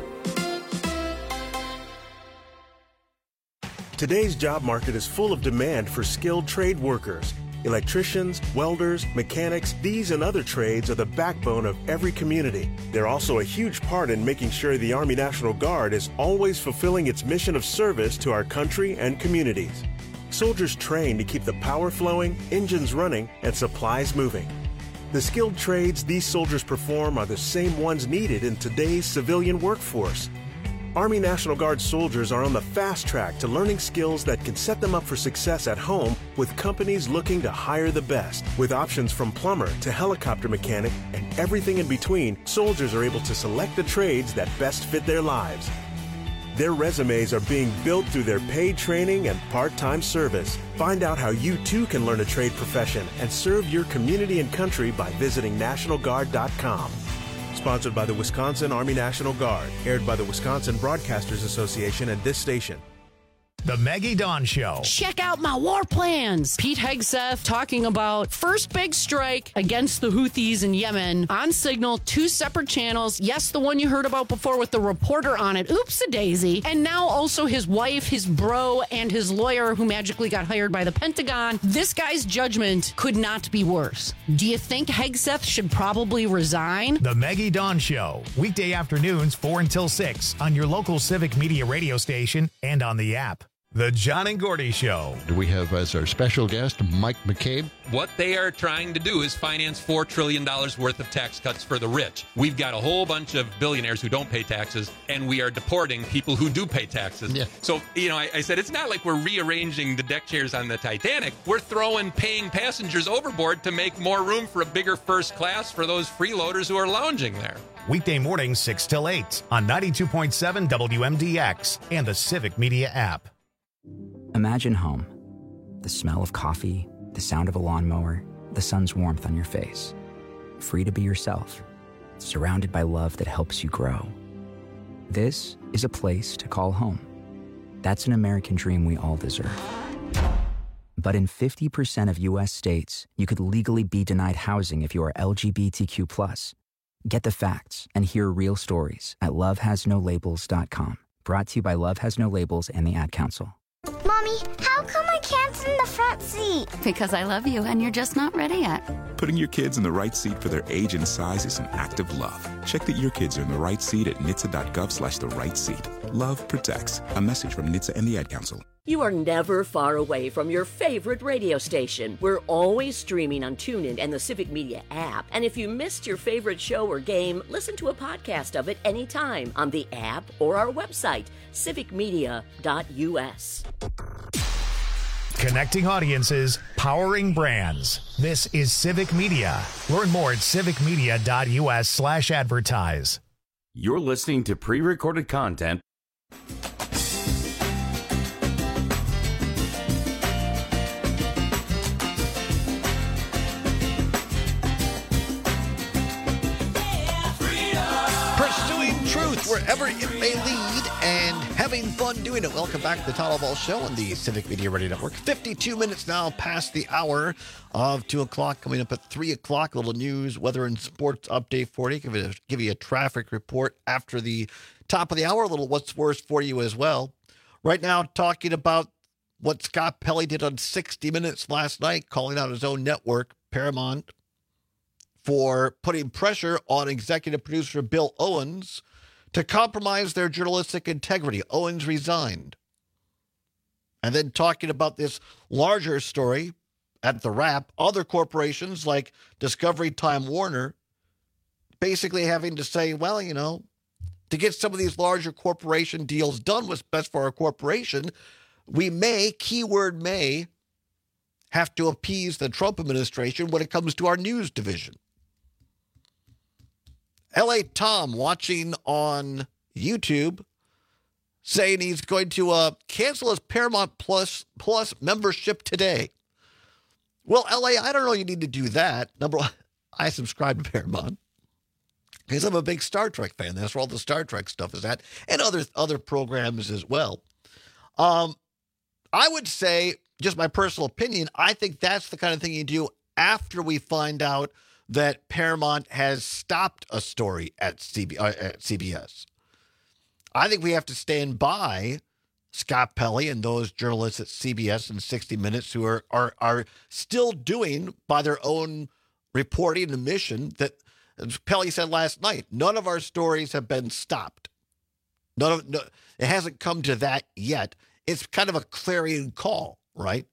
Today's job market is full of demand for skilled trade workers. Electricians, welders, mechanics, these and other trades are the backbone of every community. They're also a huge part in making sure the Army National Guard is always fulfilling its mission of service to our country and communities. Soldiers train to keep the power flowing, engines running, and supplies moving. The skilled trades these soldiers perform are the same ones needed in today's civilian workforce. Army National Guard soldiers are on the fast track to learning skills that can set them up for success at home with companies looking to hire the best. With options from plumber to helicopter mechanic and everything in between, soldiers are able to select the trades that best fit their lives. Their resumes are being built through their paid training and part-time service. Find out how you too can learn a trade profession and serve your community and country by visiting NationalGuard.com. Sponsored by the Wisconsin Army National Guard. Aired by the Wisconsin Broadcasters Association and this station. The Maggie Dawn Show. Check out my war plans. Pete Hegseth talking about first big strike against the Houthis in Yemen on Signal, 2 separate channels. Yes, the one you heard about before with the reporter on it. Oops-a-daisy. And now also his wife, his bro, and his lawyer who magically got hired by the Pentagon. This guy's judgment could not be worse. Do you think Hegseth should probably resign? The Maggie Dawn Show. Weekday afternoons 4 until 6 on your local Civic Media radio station and on the app. The John and Gordy Show. We have as our special guest Mike McCabe. What they are trying to do is finance $4 trillion worth of tax cuts for the rich. We've got a whole bunch of billionaires who don't pay taxes, and we are deporting people who do pay taxes. Yeah. So, I said, it's not like we're rearranging the deck chairs on the Titanic. We're throwing paying passengers overboard to make more room for a bigger first class for those freeloaders who are lounging there. Weekday mornings 6 till 8 on 92.7 WMDX and the Civic Media app. Imagine home. The smell of coffee, the sound of a lawnmower, the sun's warmth on your face. Free to be yourself, surrounded by love that helps you grow. This is a place to call home. That's an American dream we all deserve. But in 50% of U.S. states, you could legally be denied housing if you are LGBTQ+. Get the facts and hear real stories at lovehasnolabels.com. Brought to you by Love Has No Labels and the Ad Council. Mommy, how come I can't sit in the front seat? Because I love you and you're just not ready yet. Putting your kids in the right seat for their age and size is an act of love. Check that your kids are in the right seat at NHTSA.gov/the-right-seat. Love protects. A message from NHTSA and the Ad Council. You are never far away from your favorite radio station. We're always streaming on TuneIn and the Civic Media app. And if you missed your favorite show or game, listen to a podcast of it anytime on the app or our website, civicmedia.us. Connecting audiences, powering brands. This is Civic Media. Learn more at civicmedia.us/advertise. You're listening to pre-recorded content. Wherever it may lead and having fun doing it. Welcome back to the Todd Ball Show on the Civic Media Radio Network. 52 minutes now past the hour of 2 o'clock. Coming up at 3 o'clock, a little news, weather, and sports update for you. Give you a traffic report after the top of the hour. A little what's worse for you as well. Right now, talking about what Scott Pelley did on 60 Minutes last night, calling out his own network, Paramount, for putting pressure on executive producer Bill Owens to compromise their journalistic integrity. Owens resigned. And then talking about this larger story at the Wrap, other corporations like Discovery, Time Warner, basically having to say, well, to get some of these larger corporation deals done, what's best for our corporation, we may, keyword may, have to appease the Trump administration when it comes to our news division. L.A. Tom watching on YouTube saying he's going to cancel his Paramount Plus membership today. Well, L.A., I don't know you need to do that. Number one, I subscribe to Paramount because I'm a big Star Trek fan. That's where all the Star Trek stuff is at, and other programs as well. I would say, just my personal opinion, I think that's the kind of thing you do after we find out that Paramount has stopped a story at CBS. I think we have to stand by Scott Pelley and those journalists at CBS and 60 Minutes who are still doing, by their own reporting and mission, that, as Pelley said last night, none of our stories have been stopped. It hasn't come to that yet. It's kind of a clarion call, right?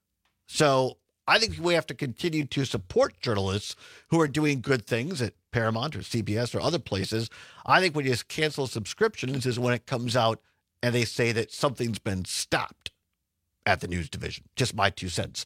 So I think we have to continue to support journalists who are doing good things at Paramount or CBS or other places. I think when you just cancel subscriptions is when it comes out and they say that something's been stopped at the news division. Just my 2 cents.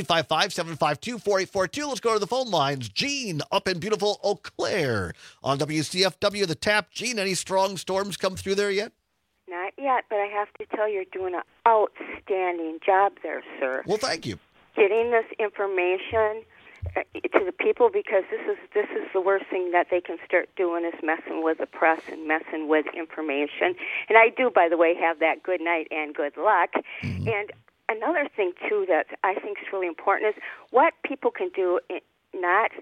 855-752-4842. Let's go to the phone lines. Gene up in beautiful Eau Claire on WCFW, The Tap. Gene, any strong storms come through there yet? Not yet, but I have to tell you, you're doing an outstanding job there, sir. Well, thank you. Getting this information to the people, because this is the worst thing that they can start doing is messing with the press and messing with information. And I do, by the way, have that good night and good luck. Mm-hmm. And another thing too that I think is really important is what people can do, not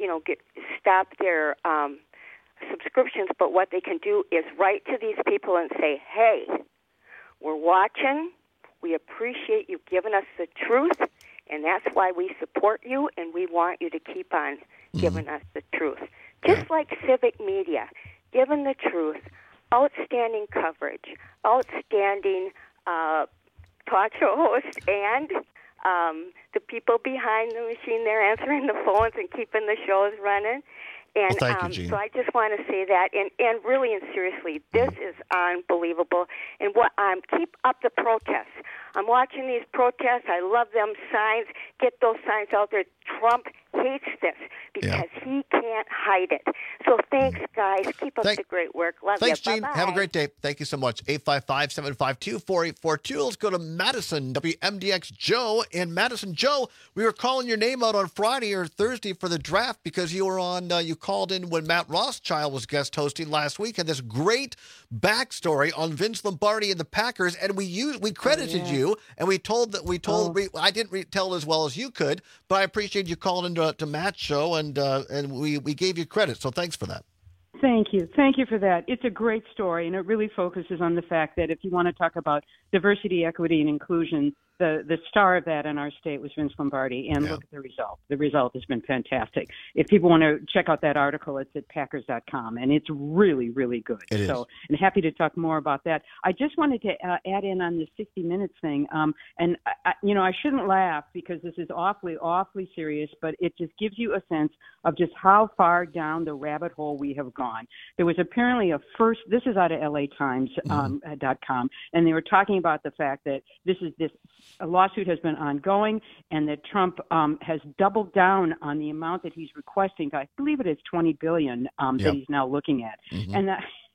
stop their subscriptions, but what they can do is write to these people and say, hey, we're watching, we appreciate you giving us the truth, and that's why we support you, and we want you to keep on giving us the truth. Just like Civic Media, giving the truth, outstanding coverage, outstanding talk show host, and the people behind the machine there answering the phones and keeping the shows running. And well, thank you, Gene. So I just want to say that, and really and seriously, this is unbelievable. And keep up the protests. I'm watching these protests. I love them signs. Get those signs out there. Trump hates this because he can't hide it. So thanks, guys. Keep up the great work. Love thanks, you. Gene. Bye-bye. Have a great day. Thank you so much. 855-752-4842. Let's go to Madison, WMDX Joe. And Madison, Joe, we were calling your name out on Friday or Thursday for the draft because you were on, you called in when Matt Rothschild was guest hosting last week, and this great backstory on Vince Lombardi and the Packers, and we credited you, and I didn't tell as well as you could, but I appreciate you calling into Matt's show, and we gave you credit, so thanks for that. Thank you for that. It's a great story, and it really focuses on the fact that if you want to talk about diversity, equity, and inclusion, the star of that in our state was Vince Lombardi, and look at the result. The result has been fantastic. If people want to check out that article, it's at Packers.com, and it's really, really good. It is. And happy to talk more about that. I just wanted to add in on the 60 Minutes thing, and I shouldn't laugh because this is awfully, awfully serious, but it just gives you a sense of just how far down the rabbit hole we have gone. There was apparently this is out of LATimes.com, and they were talking about the fact that a lawsuit has been ongoing, and that Trump has doubled down on the amount that he's requesting. I believe it is $20 billion that he's now looking at. Mm-hmm. And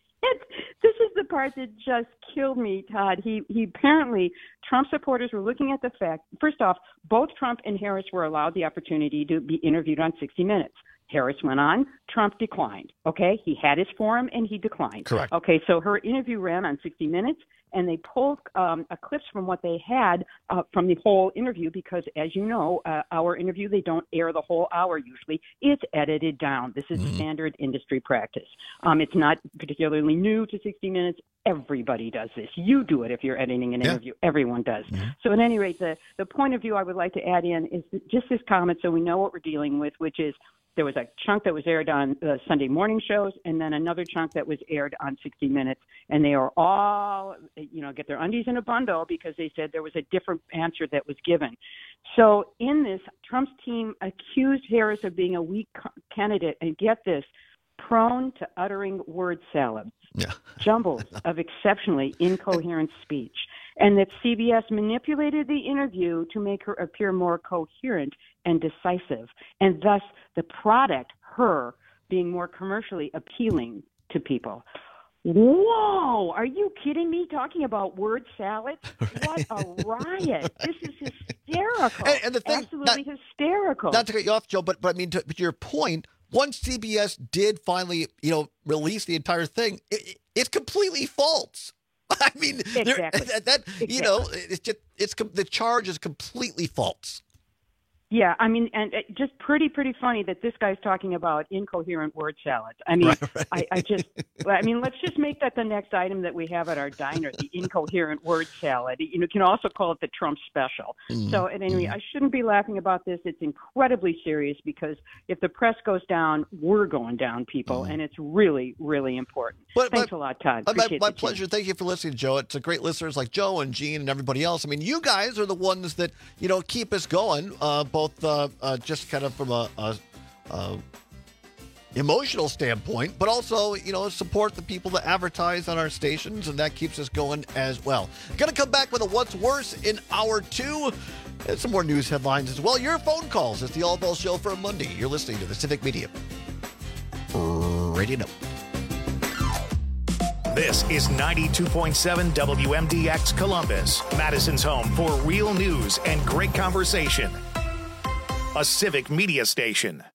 this is the part that just killed me, Todd. He apparently, Trump supporters were looking at the fact, first off, both Trump and Harris were allowed the opportunity to be interviewed on 60 Minutes. Harris went on. Trump declined. Okay? He had his forum, and he declined. Correct. Okay, so her interview ran on 60 Minutes, and they pulled clips from what they had from the whole interview because, as you know, our interview, they don't air the whole hour usually. It's edited down. This is standard industry practice. It's not particularly new to 60 Minutes. Everybody does this. You do it if you're editing an interview. Everyone does. Mm-hmm. So at any rate, the point of view I would like to add in is just this comment so we know what we're dealing with, which is there was a chunk that was aired on Sunday morning shows and then another chunk that was aired on 60 Minutes. And they are all, get their undies in a bundle because they said there was a different answer that was given. So in this, Trump's team accused Harris of being a weak candidate. And get this, prone to uttering word salads, jumbles of exceptionally incoherent speech, and that CBS manipulated the interview to make her appear more coherent and decisive, and thus the product, her, being more commercially appealing to people. Whoa! Are you kidding me? Talking about word salad? What a riot! This is hysterical. And the thing, absolutely hysterical. Not to cut you off, Joe, but I mean, to your point, once CBS did finally, release the entire thing, it's completely false. I mean, exactly. the charge is completely false. Yeah, I mean, and just pretty funny that this guy's talking about incoherent word salads. I mean, right. I mean, let's just make that the next item that we have at our diner, the incoherent word salad. You can also call it the Trump special. So, anyway, I shouldn't be laughing about this. It's incredibly serious because if the press goes down, we're going down, people, and it's really, really important. Thanks a lot, Todd. My pleasure. Thank you for listening, Joe. It's great listeners like Joe and Gene and everybody else. I mean, you guys are the ones that, keep us going, both just kind of from a emotional standpoint, but also, support the people that advertise on our stations, and that keeps us going as well. Going to come back with a What's Worse in Hour 2, and some more news headlines as well. Your phone calls. It's the All Bell Show for a Monday. You're listening to the Civic Media Radio Network. This is 92.7 WMDX Columbus, Madison's home for real news and great conversation. A Civic Media station.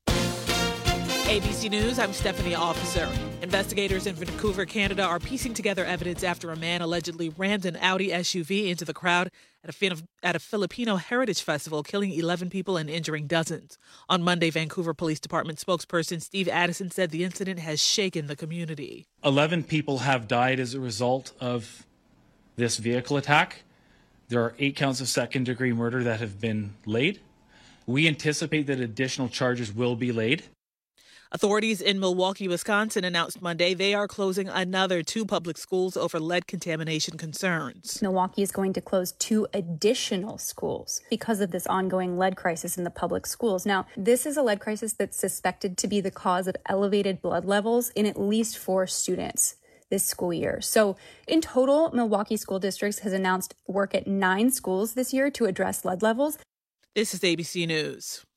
ABC News, I'm Stephanie Officer. Investigators in Vancouver, Canada are piecing together evidence after a man allegedly rammed an Audi SUV into the crowd at a Filipino heritage festival, killing 11 people and injuring dozens. On Monday, Vancouver Police Department spokesperson Steve Addison said the incident has shaken the community. 11 people have died as a result of this vehicle attack. There are 8 counts of second-degree murder that have been laid. We anticipate that additional charges will be laid. Authorities in Milwaukee, Wisconsin announced Monday they are closing another 2 public schools over lead contamination concerns. Milwaukee is going to close 2 additional schools because of this ongoing lead crisis in the public schools. Now, this is a lead crisis that's suspected to be the cause of elevated blood levels in at least 4 students this school year. So in total, Milwaukee School Districts has announced work at 9 schools this year to address lead levels. This is ABC News.